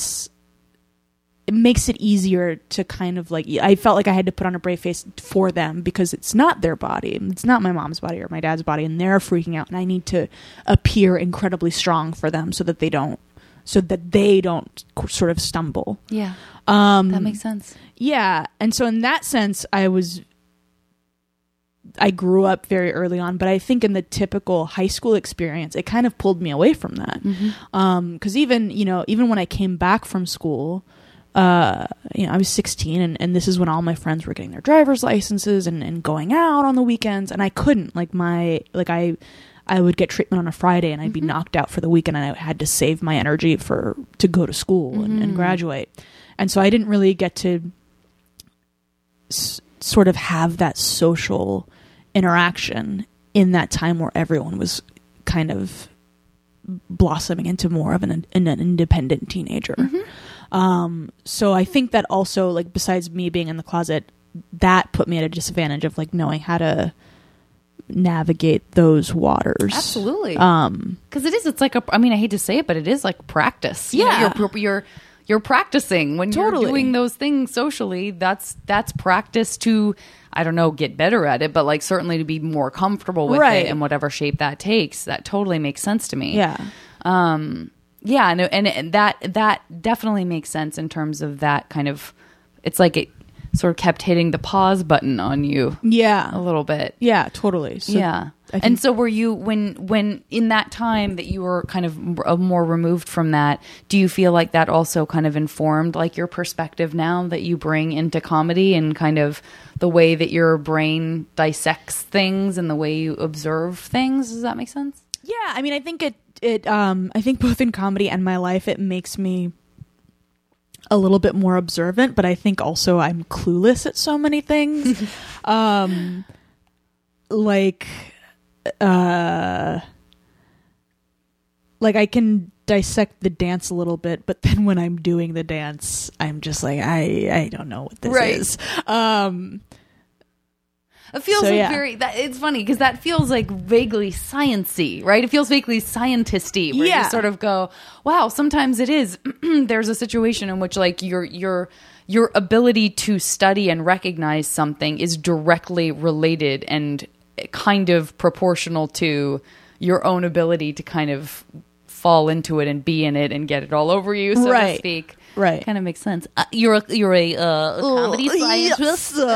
it makes it easier to kind of like, I felt like I had to put on a brave face for them, because it's not their body. It's not my mom's body or my dad's body, and they're freaking out, and I need to appear incredibly strong for them so that they don't sort of stumble. Yeah. That makes sense. Yeah. And so in that sense, I grew up very early on, but I think in the typical high school experience, it kind of pulled me away from that. Mm-hmm. 'Cause even when I came back from school, I was 16, and this is when all my friends were getting their driver's licenses and going out on the weekends, and I couldn't. I would get treatment on a Friday, and I'd be knocked out for the weekend, and I had to save my energy to go to school and graduate. And so I didn't really get to sort of have that social interaction in that time where everyone was kind of blossoming into more of an independent teenager. So I think that also, like, besides me being in the closet, that put me at a disadvantage of like knowing how to navigate those waters. Absolutely. Because it's like I hate to say it, but it is like practice. Yeah. you're practicing when Totally. you're doing those things socially. That's practice to, I don't know, get better at it, but like certainly to be more comfortable with Right. it in whatever shape that takes. That totally makes sense to me. Yeah. Yeah, no, and that definitely makes sense in terms of that kind of. It's like it sort of kept hitting the pause button on you Yeah. a little bit. Yeah, totally. So Yeah. I think- And so were you, when in that time that you were kind of more removed from that, do you feel like that also kind of informed like your perspective now that you bring into comedy and kind of the way that your brain dissects things and the way you observe things? Does that make sense? Yeah, I mean, I think I think both in comedy and my life, it makes me a little bit more observant, but I think also I'm clueless at so many things. Like I can dissect the dance a little bit, but then when I'm doing the dance, I'm just like, I don't know what this Right. is. It feels So, like yeah. it's funny because that feels like vaguely science-y, right? It feels vaguely scientisty where Yeah. you sort of go, wow, sometimes it is. There's a situation in which like your ability to study and recognize something is directly related and kind of proportional to your own ability to kind of fall into it and be in it and get it all over you, so to Right. speak. Right. Kind of makes sense. You're a comedy scientist. You're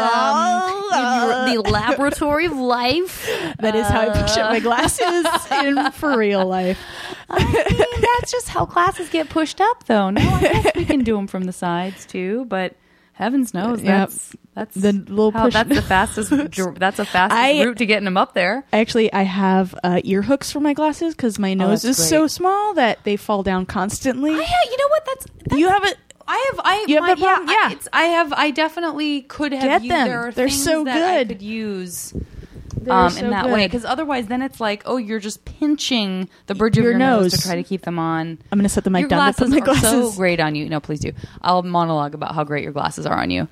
the laboratory of life. That is how I push up my glasses in for real life. I mean, that's just how classes get pushed up, though. No, I guess we can do them from the sides too, but heavens knows Yep. that's The little how, push- that's the fastest. That's the fastest route to getting them up there. I have ear hooks for my glasses because my nose that's is great. so small that they fall down constantly. You know what? That's You have it. You have that problem? Yeah. I definitely could have Get used, them. there are They're things so that I good. could use They're so in that way, good. because otherwise then it's like, oh, you're just pinching the bridge of Your your nose to nose. try to keep them on. I'm going to set the mic Your down to glasses put my are glasses. so great on you. No, please do. I'll monologue about how great your glasses are on you.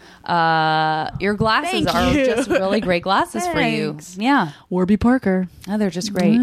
Your glasses Thank are you. just really great glasses for you. Thanks. Yeah. Warby Parker. Oh, they're just great.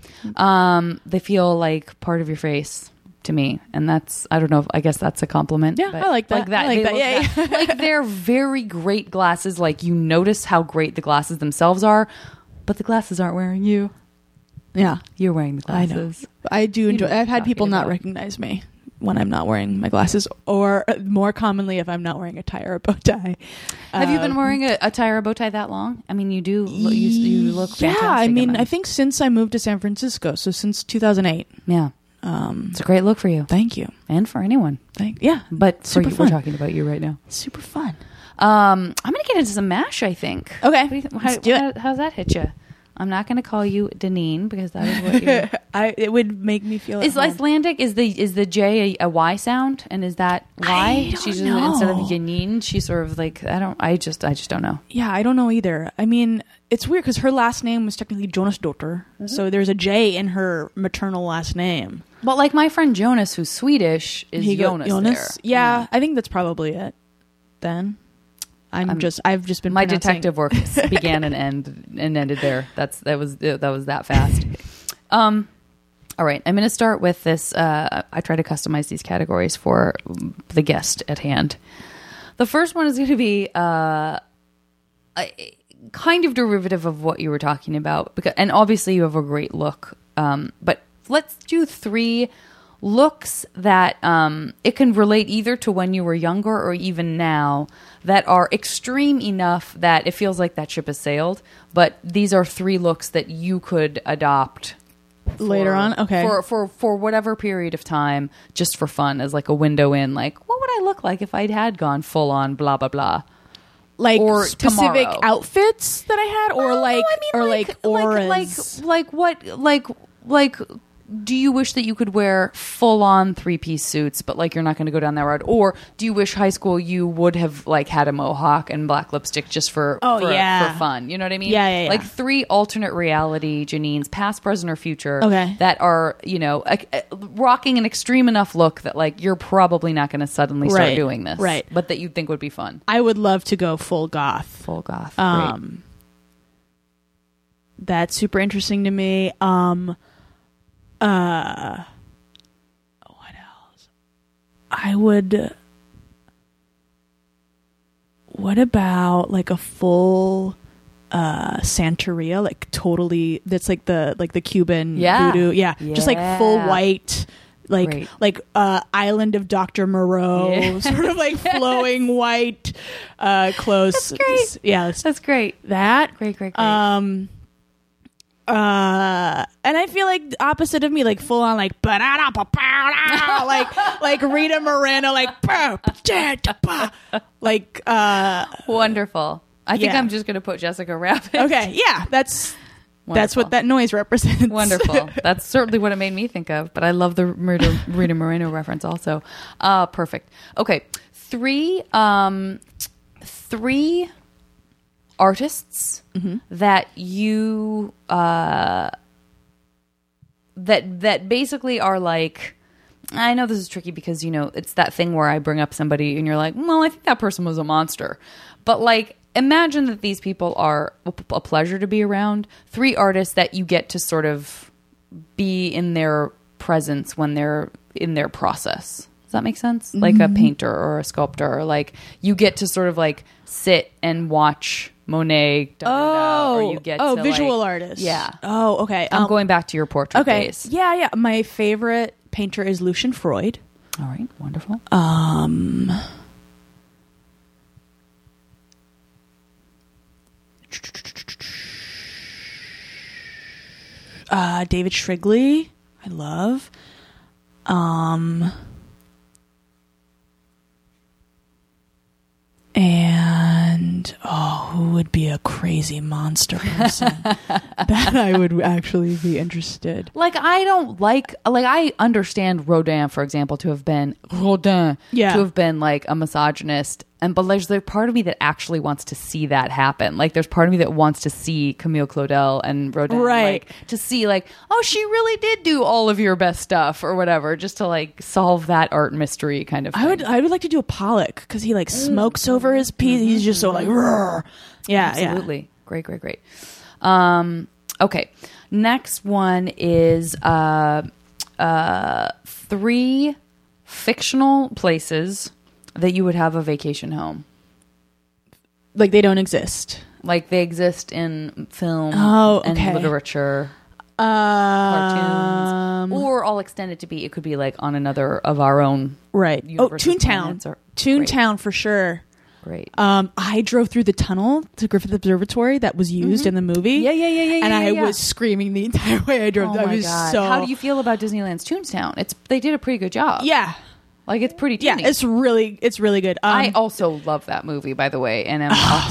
Wow. They feel like part of your face to me, and that's, I don't know, I guess that's a compliment. Yeah, but I like that. I like they that. look Yeah. like they're very great glasses. Like you notice how great the glasses themselves are, but the glasses aren't wearing you. Yeah. You're wearing the I know. glasses. I do enjoy. know what I've I'm had people talking not about. recognize me when I'm not wearing my glasses, or more commonly if I'm not wearing a tie or a bow tie. Have you been wearing a tie or a bow tie that long? I mean, you do. You look fantastic. Yeah, I in mean, them. I think since I moved to San Francisco, so since 2008. Yeah, it's a great look for you Thank you. and for anyone. Yeah, But for super you, fun. we're talking about you right now. Super fun. I'm gonna get into some MASH, I think. Okay, What do you think? let's do it. How's that hit you? I'm not going to call you Deneen because that is what you're. It would make me feel. Is at home. Icelandic, is the J a Y sound, and is that why I don't she's know. instead of Janine, she's sort of like I just don't know. Yeah, I don't know either. I mean, it's weird because her last name was technically Jonasdottir, so there's a J in her maternal last name. But like my friend Jonas, who's Swedish, is Jonas there. Yeah, I think that's probably it. Then I've just been My pronouncing- detective work began and ended there. That was that fast. All right, I'm going to start with this. I try to customize these categories for the guest at hand. The first one is going to be a kind of derivative of what you were talking about, and obviously you have a great look. But let's do 3 looks that it can relate either to when you were younger or even now, that are extreme enough that it feels like that ship has sailed. But these are 3 looks that you could adopt later on. Okay, for whatever period of time, just for fun, as like a window in. Like, what would I look like if I had gone full on blah blah blah? like or specific tomorrow. outfits that I had, or auras. like what like do you wish that you could wear full on 3-piece suits, but like you're not going to go down that road? Or do you wish high school you would have like had a mohawk and black lipstick just for fun? You know what I mean? Yeah. Like 3 alternate reality Janines, past, present, or future, Okay. that are, rocking an extreme enough look that like you're probably not going to suddenly start Right. doing this, Right. But that you'd think would be fun. I would love to go full goth. Full goth. Great. That's super interesting to me. What else? what about like a full Santeria, like totally, that's like the Cuban voodoo, just like full white, like Island of Dr. Moreau, sort of like flowing white clothes. That's great. That's great. That great. And I feel like the opposite of me, like full on like like Rita Moreno, like wonderful. I think I'm just going to put Jessica Rabbit. Okay, yeah, that's what that noise represents. Wonderful. That's certainly what it made me think of, but I love the Rita Moreno reference also. Perfect. Okay, three artists that you that basically are like, I know this is tricky because, you know, it's that thing where I bring up somebody and you're like, well, I think that person was a monster, but like, imagine that these people are a pleasure to be around. Three artists that you get to sort of be in their presence when they're in their process. Does that make sense? Like a painter or a sculptor, or like you get to sort of like sit and watch Monet. Or you get to visual like, artists. Yeah. Oh, okay. I'm going back to your portrait days. Yeah. My favorite painter is Lucian Freud. All right. Wonderful. David Shrigley, I love. And who would be a crazy monster person that I would actually be interested? Like I understand Rodin, for example, to have been like a misogynist, but there's the part of me that actually wants to see that happen. Like there's part of me that wants to see Camille Claudel and Rodin, like to see like, oh, she really did do all of your best stuff or whatever, just to like solve that art mystery kind of thing. I would like to do a Pollock because he like smokes over his piece. He's just so like, roar. Yeah, absolutely. Yeah. Great. Okay, next one is three fictional places that you would have a vacation home. Like they don't exist. Like they exist in film and literature, cartoons, or I'll extend it to be, it could be like on another of our own. Right. Toontown. Toontown for sure. Great. I drove through the tunnel to Griffith Observatory that was used in the movie. Yeah. And I was screaming the entire way I drove. Oh my God. How do you feel about Disneyland's Toontown? They did a pretty good job. Yeah. Like it's pretty teeny. Yeah, it's really good. I also love that movie, by the way, and I'm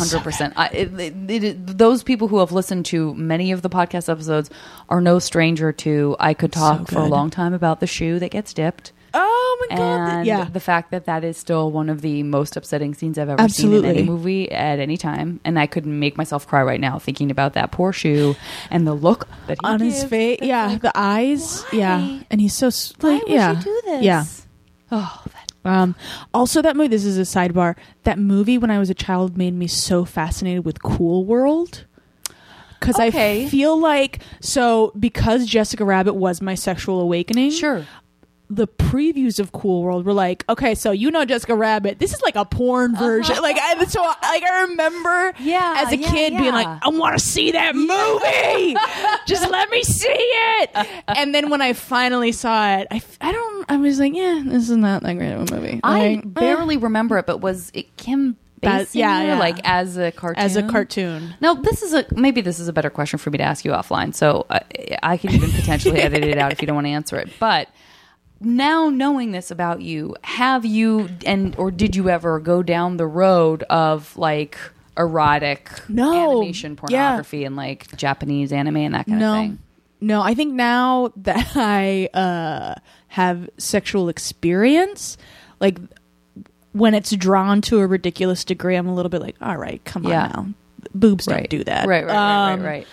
100%. Those people who have listened to many of the podcast episodes are no stranger to. I could talk for a long time about the shoe that gets dipped. Oh my God! And the fact that is still one of the most upsetting scenes I've ever seen in any movie at any time, and I could make myself cry right now thinking about that poor shoe and the look that he on gives. his face. Yeah, like, the eyes. Why? Yeah, and he's so why would you do this? Yeah. Oh, also that movie, this is a sidebar, that movie when I was a child made me so fascinated with Cool World, because I feel like, because Jessica Rabbit was my sexual awakening, the previews of Cool World were like, okay, so Jessica Rabbit, this is like a porn version. I remember as a kid being like, I want to see that movie. Just let me see it. And then when I finally saw it, I was like, this is not that great of a movie. I barely remember it, but was it Kim Basinger, like as a cartoon? As a cartoon. Now, maybe this is a better question for me to ask you offline, so I can even potentially edit it out if you don't want to answer it. But now knowing this about you, have you or did you ever go down the road of like erotic animation pornography and like Japanese anime and that kind of thing? No, I think now that I have sexual experience, like when it's drawn to a ridiculous degree, I'm a little bit like, all right, come on now. Boobs don't do that. Right.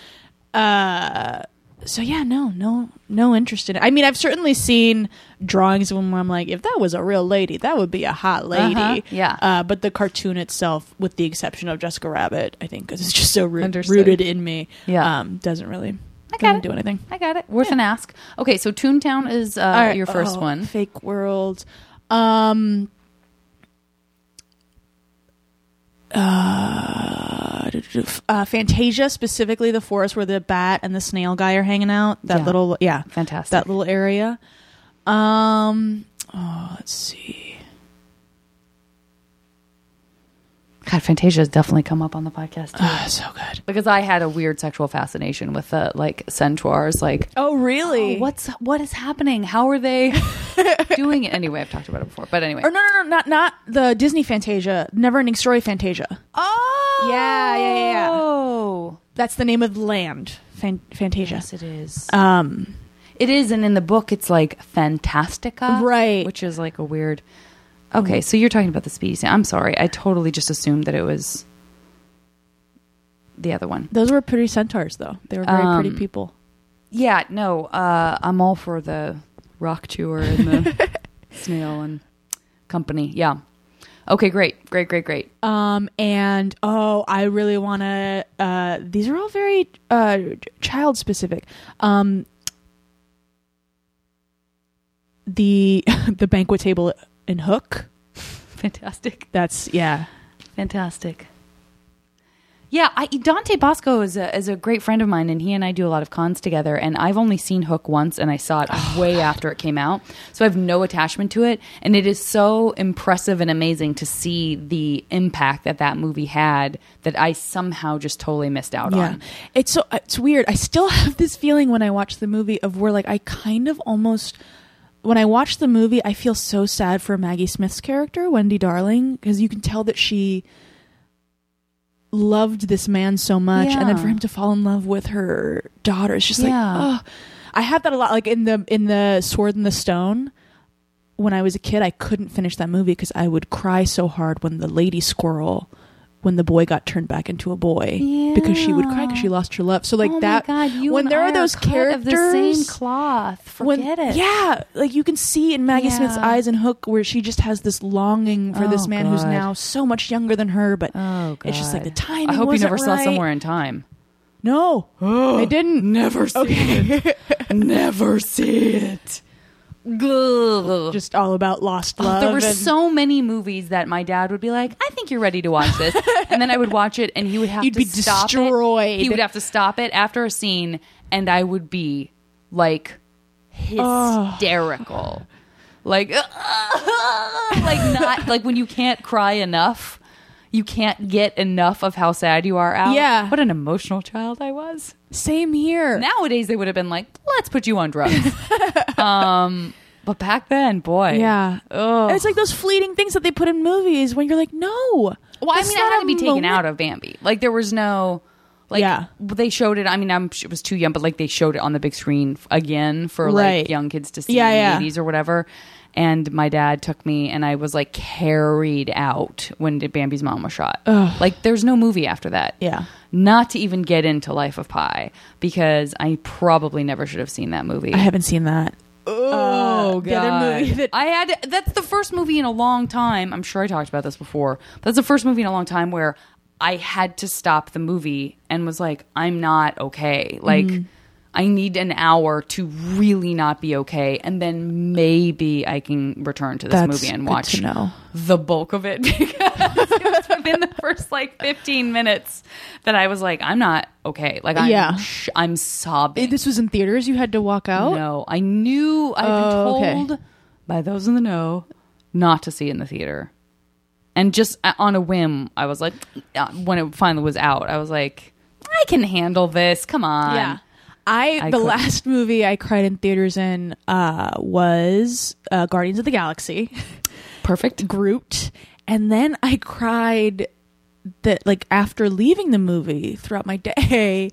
So yeah, no interest in it. I mean, I've certainly seen drawings of them where I'm like, if that was a real lady, that would be a hot lady. But the cartoon itself, with the exception of Jessica Rabbit, I think because it's just so rooted in me, doesn't really do anything. I got it. Worth an ask. Okay, so Toontown is your first one. Fake World. Fantasia, specifically the forest where the bat and the snail guy are hanging out. That little, fantastic. That little area. Let's see. God, Fantasia has definitely come up on the podcast too. So good. Because I had a weird sexual fascination with the like centaurs. Like, oh really? What is happening? How are they doing it? Anyway, I've talked about it before. But anyway, or no, not the Disney Fantasia, Neverending Story Fantasia. Oh, yeah. Oh, that's the name of the land. Fantasia. Yes, it is. It is, and in the book, it's like Fantastica, right? Which is like a weird. Okay, so you're talking about the Speedy Sam. I'm sorry. I totally just assumed that it was the other one. Those were pretty centaurs, though. They were very pretty people. Yeah, no, I'm all for the rock chewer and the snail and company. Yeah. Okay, great. And, I really want to... these are all very child-specific. The banquet table... in Hook. Fantastic. That's fantastic. Yeah, Dante Bosco is a great friend of mine, and he and I do a lot of cons together, and I've only seen Hook once, and I saw it way after it came out, so I have no attachment to it, and it is so impressive and amazing to see the impact that movie had that I somehow just totally missed out on. It's weird. I still have this feeling when I watch the movie of where like I kind of almost... When I watch the movie, I feel so sad for Maggie Smith's character, Wendy Darling, because you can tell that she loved this man so much, and then for him to fall in love with her daughter, it's just like, oh. I have that a lot. Like in the Sword in the Stone, when I was a kid, I couldn't finish that movie because I would cry so hard when the lady squirrel, when the boy got turned back into a boy, because she would cry because she lost her love. So like that, my God, when there are those characters of the same cloth, forget it. Yeah, like you can see in Maggie Smith's eyes in Hook where she just has this longing for this man who's now so much younger than her, but it's just like the timing. I hope you never saw right. Somewhere in Time. No, I didn't. Never see it. Never see it. Just all about lost love. There were so many movies that my dad would be like, I think you're ready to watch this. And then I would watch it and he would have to stop destroyed. He would have to stop it after a scene and I would be like hysterical. Like not like when you can't cry enough. You can't get enough of how sad you are out. Yeah. What an emotional child I was. Same here. Nowadays they would have been like, let's put you on drugs. But back then, boy. Yeah. And it's like those fleeting things that they put in movies when you're like, no. Well, I mean, it had to be taken out of Bambi. Like there was no, like they showed it. I mean, it was too young, but like they showed it on the big screen again for like young kids to see in the 80s or whatever. And my dad took me and I was like carried out when Bambi's mom was shot. Like there's no movie after that. Yeah. Not to even get into Life of Pi because I probably never should have seen that movie. I haven't seen that. Oh, God. The other movie that's the first movie in a long time. I'm sure I talked about this before. But that's the first movie in a long time where I had to stop the movie and was like, I'm not okay. Like, I need an hour to really not be okay, and then maybe I can return to this movie and watch the bulk of it because it was within the first like 15 minutes that I was like, I'm not okay. Like, I'm sobbing. This was in theaters? You had to walk out? No, I knew I'd been told by those in the know not to see it in the theater, and just on a whim, I was like, when it finally was out, I was like, I can handle this. Come on, yeah. The last movie I cried in theaters in was Guardians of the Galaxy. Perfect. Groot. And then I cried that like after leaving the movie throughout my day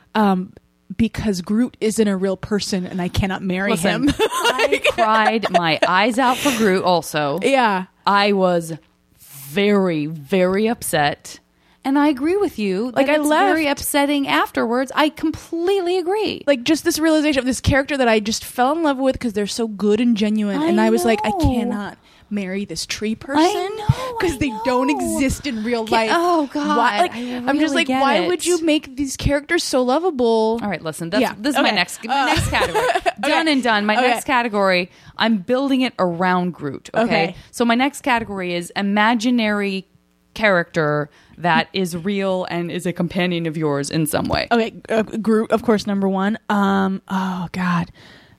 because Groot isn't a real person and I cannot marry him. I cried my eyes out for Groot also. Yeah. I was very, very upset. And I agree with you. Like, it's very upsetting afterwards. I completely agree. Like, just this realization of this character that I just fell in love with because they're so good and genuine. And I was like, I cannot marry this tree person I they don't exist in real life. Oh God! Why, like, I'm just like, why would you make these characters so lovable? All right, listen. This is my next category. Done and done. My next category. I'm building it around Groot. Okay. So my next category is imaginary character that is real and is a companion of yours in some way. Okay, Groot, of course, number one. Oh God.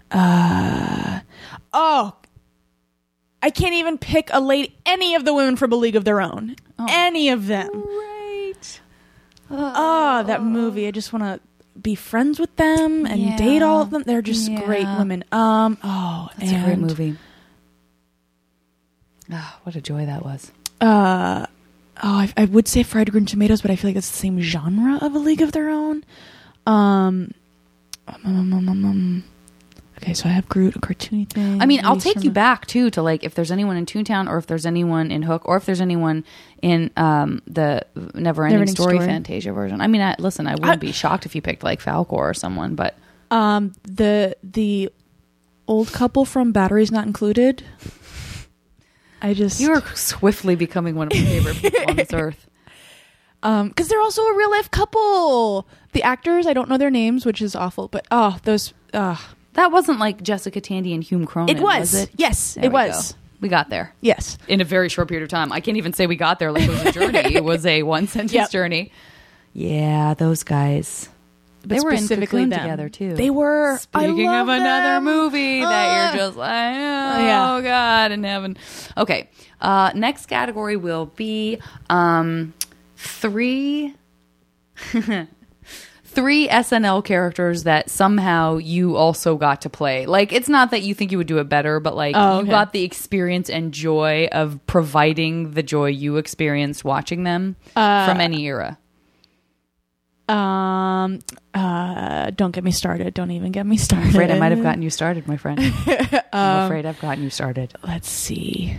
I can't even pick a lady. Any of the women from A League of Their Own. Any of them. Right. That movie. I just want to be friends with them and date all of them. They're just great women. That's a great movie. Oh, what a joy that was. I would say Fried Green Tomatoes, but I feel like it's the same genre of A League of Their Own. Okay, so I have Groot, a cartoony thing. I mean, I'll take you back too to like if there's anyone in Toontown, or if there's anyone in Hook, or if there's anyone in the Neverending Story Fantasia version. I mean, I wouldn't be shocked if you picked like Falcor or someone, but the old couple from Batteries Not Included. You are swiftly becoming one of my favorite people on this earth. Because they're also a real life couple. The actors, I don't know their names, which is awful, but that wasn't like Jessica Tandy and Hume Cronin. It was. It? Yes, it was. We got there. Yes. In a very short period of time. I can't even say we got there like it was a journey. It was a one-sentence journey. Yeah, those guys. But they were in specifically Cocoon together too. They were. Speaking of another movie that you're just like, oh God, in heaven. Okay. Next category will be three SNL characters that somehow you also got to play. Like, it's not that you think you would do it better, but like you got the experience and joy of providing the joy you experienced watching them from any era. Don't get me started. Don't even get me started. I'm afraid I might have gotten you started, my friend. I'm afraid I've gotten you started. Let's see.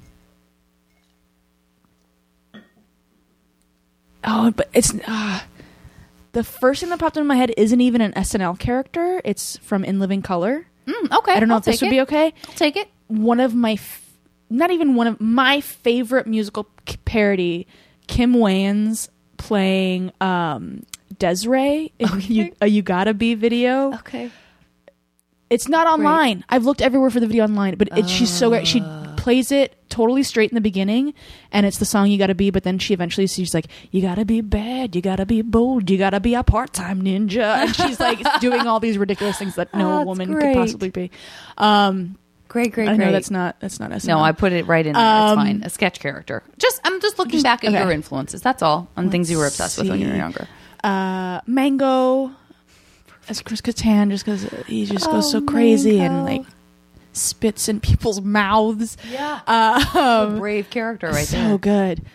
Oh, but it's the first thing that popped into my head isn't even an SNL character. It's from In Living Color. Okay, I don't know if this would be okay. I'll take it. One of my, not even one of my favorite musical parody, Kim Wayans playing Desiree in You Gotta Be video. Okay. It's not online. Great. I've looked everywhere for the video online, but she's so great. She plays it totally straight in the beginning, and it's the song You Gotta Be, but then she's like, you gotta be bad, you gotta be bold, you gotta be a part-time ninja. And she's like doing all these ridiculous things that no woman could possibly be. Great. I know that's not SNL. No, I put it right in there. It's fine. A sketch character. I'm just looking back at your influences. That's all. On things you were obsessed with when you were younger. Mango as Chris Kattan, just because he just goes so crazy and like spits in people's mouths. Yeah. A brave character right there. So good.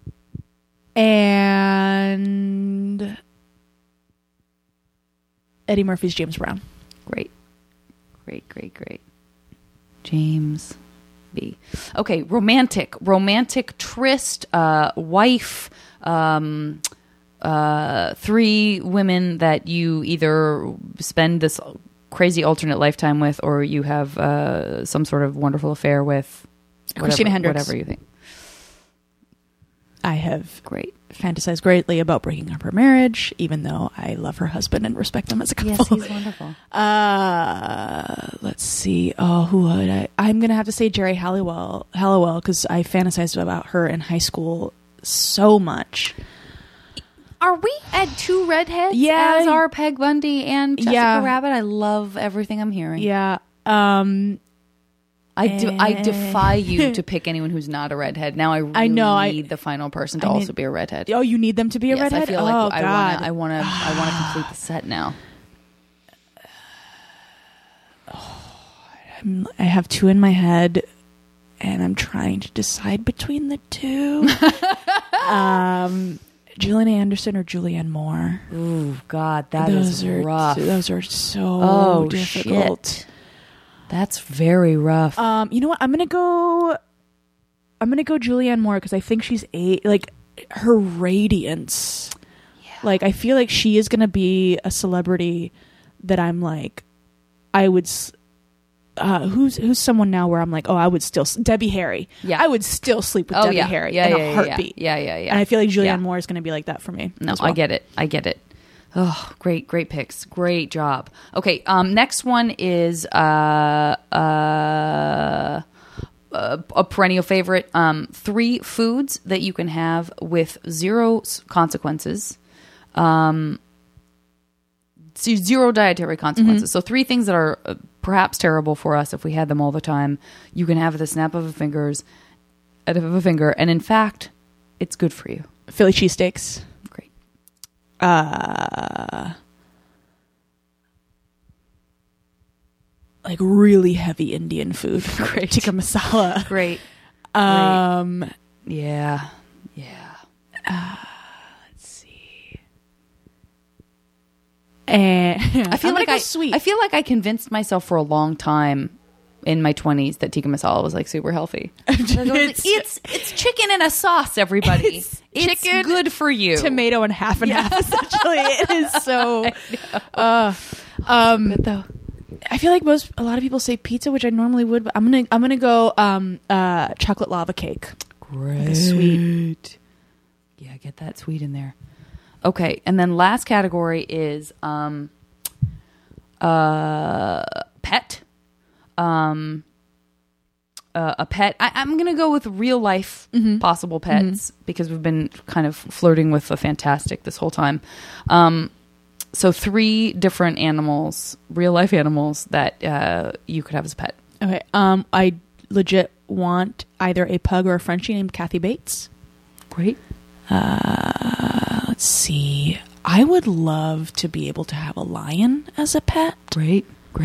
And Eddie Murphy's James Brown. Great. James B. Okay, romantic tryst, wife, 3 women that you either spend this crazy alternate lifetime with, or you have some sort of wonderful affair with. Christina Hendricks. Whatever you think. I have fantasized greatly about breaking up her marriage, even though I love her husband and respect them as a couple. Yes, he's wonderful. Let's see. Oh, who would I? I'm gonna have to say Jerry Halliwell, because I fantasized about her in high school so much. Are we at 2 redheads? Yeah, as are Peg Bundy and Jessica Rabbit. I love everything I'm hearing. Yeah. I defy you to pick anyone who's not a redhead. Now I need the final person to also be a redhead. Oh, you need them to be a redhead? I feel like I want to complete the set now. I have 2 in my head, and I'm trying to decide between the 2. Gillian Anderson or Julianne Moore. Ooh, God, those are rough. Those are so difficult. Shit. That's very rough. You know what? I'm gonna go Julianne Moore, because I think she's her radiance. Yeah. Like, I feel like she is gonna be a celebrity that I'm like, I would who's someone now where I'm like, oh, I would still Debbie Harry. Yeah. I would still sleep with Debbie Harry in a heartbeat. Yeah. And I feel like Julianne Moore is going to be like that for me. No, as well. I get it. Oh, great picks. Great job. Okay, next one is a perennial favorite. 3 foods that you can have with 0 consequences. 0 dietary consequences. So 3 things that are perhaps terrible for us if we had them all the time. You can have at the snap of a finger, and in fact, it's good for you. Philly cheesesteaks. Great. Like really heavy Indian food. Great. Tikka masala. Great. Yeah. Let's see. And I feel like sweet. I feel like I convinced myself for a long time in my 20s that tikka masala was like super healthy. It's chicken in a sauce, everybody. It's chicken, good for you. Tomato and half and half. Essentially, it is so. Good though. I feel like a lot of people say pizza, which I normally would, but I'm gonna go chocolate lava cake. Great. Like a sweet. Yeah, get that sweet in there. Okay, and then last category is pet. A pet. I'm going to go with real life possible pets because we've been kind of flirting with the fantastic this whole time. So 3 different animals, real life animals that you could have as a pet. Okay. I legit want either a pug or a Frenchie named Kathy Bates. Great. Let's see. I would love to be able to have a lion as a pet. Great.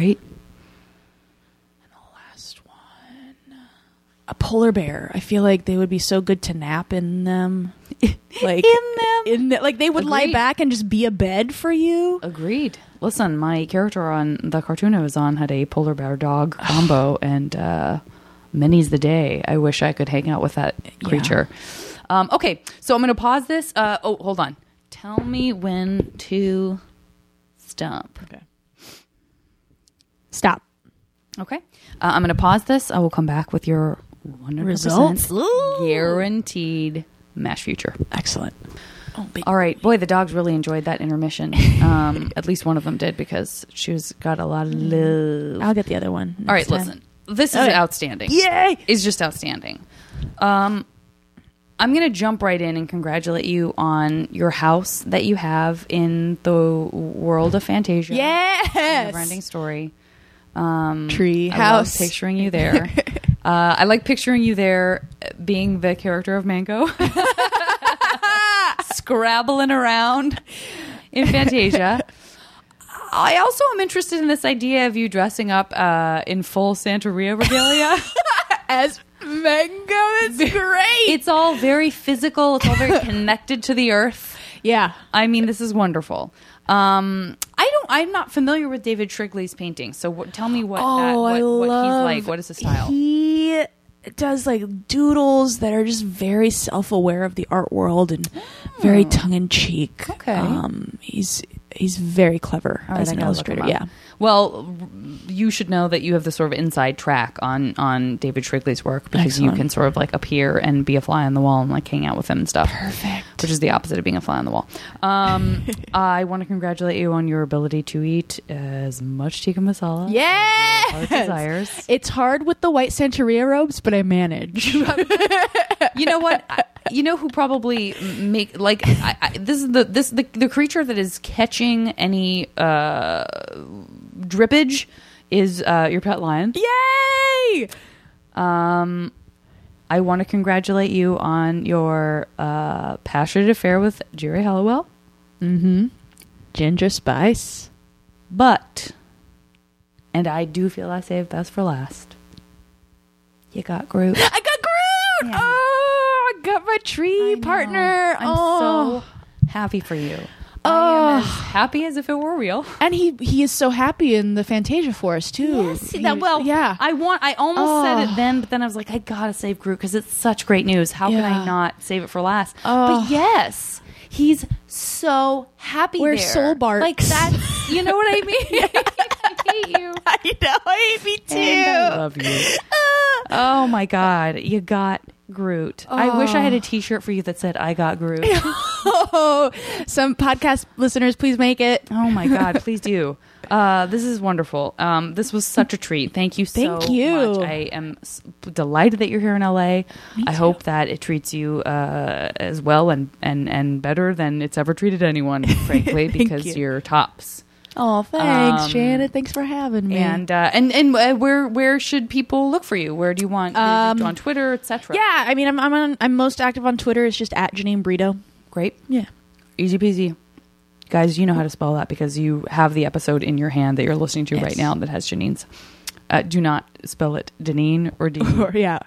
A polar bear. I feel like they would be so good to nap in them. Like like they would lie Agreed. back and just be a bed for you. Agreed. Listen, my character on the cartoon I was on had a polar bear dog combo, and many's the day I wish I could hang out with that creature. Okay, so I'm going to pause this. Hold on. Tell me when to stop. Okay. Stop. Okay. I'm going to pause this. I will come back with your 100% Results? guaranteed MASH future. Excellent. All right. Boy, the dogs really enjoyed that intermission. At least one of them did because she's got a lot of love. I'll get the other one. All right, time. listen. This is Okay. outstanding. Yay! It's just outstanding. I'm going to jump right in and congratulate you on your house that you have in the world of Fantasia. Yes! Never-ending story. Tree I house. love picturing you there. I like picturing you there being the character of Mango. Scrabbling around in Fantasia. I also am interested in this idea of you dressing up in full Santeria regalia. As Mango. It's great. It's all very physical. It's all very connected to the earth. Yeah. I mean, this is wonderful. I'm not familiar with David Shrigley's painting, so tell me what he's like. What is his style? He does like doodles that are just very self-aware of the art world and very tongue-in-cheek. Okay. He's very clever All right, as I an gotta look illustrator. him up. Yeah. Well, you should know that you have this sort of inside track on David Shrigley's work because Excellent. you can sort of like appear and be a fly on the wall and like hang out with him and stuff. Perfect. Which is the opposite of being a fly on the wall. I want to congratulate you on your ability to eat as much tikka masala. Yes! Heart desires. It's hard with the white Santeria robes, but I manage. You know what? You know who probably make like this is the creature that is catching any drippage is your pet lion. Yay! I want to congratulate you on your passionate affair with Jerry Halliwell. Mm-hmm. Ginger spice. But, and I do feel I saved best for last. You got Groot. I got Groot! Yeah. Oh, I got my tree I know. partner. I'm oh. so happy for you. I am as happy as if it were real. And he is so happy in the Fantasia Forest too. Yeah. I almost said it then, but then I was like, I gotta save Groot because it's such great news. How can I not save it for last? But yes, he's so happy. We're there. soul barks. Like that. You know what I mean? hate you. I know. I hate me too. And I love you. Oh my God. You got Groot. I wish I had a t-shirt for you that said I got Groot. Oh, some podcast listeners, please make it. Oh my God, please do. This is wonderful. This was such a treat. Thank you so Thank you. much. I am delighted that you're here in LA. I hope that it treats you as well and better than it's ever treated anyone, frankly, because you're tops. Oh, thanks, Janet. Thanks for having me. And where should people look for you? Where do you want on Twitter, etc.? Yeah, I mean, I'm most active on Twitter. It's just at Janine Brito. Great. Yeah. Easy peasy. Guys, you know how to spell that because you have the episode in your hand that you're listening to right now that has Janine's. Do not spell it Deneen or Dean. Yeah.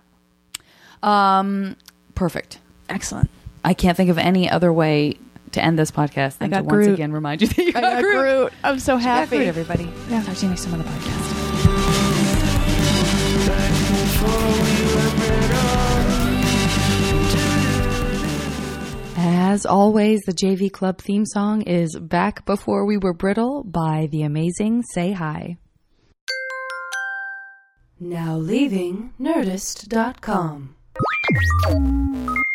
Perfect. Excellent. I can't think of any other way to end this podcast than to once again remind you that you got Groot. I'm so happy. Groot, everybody. Yeah. Talk to you next time on the podcast. As always, the JV Club theme song is Back Before We Were Brittle by the amazing Say Hi. Now leaving Nerdist.com.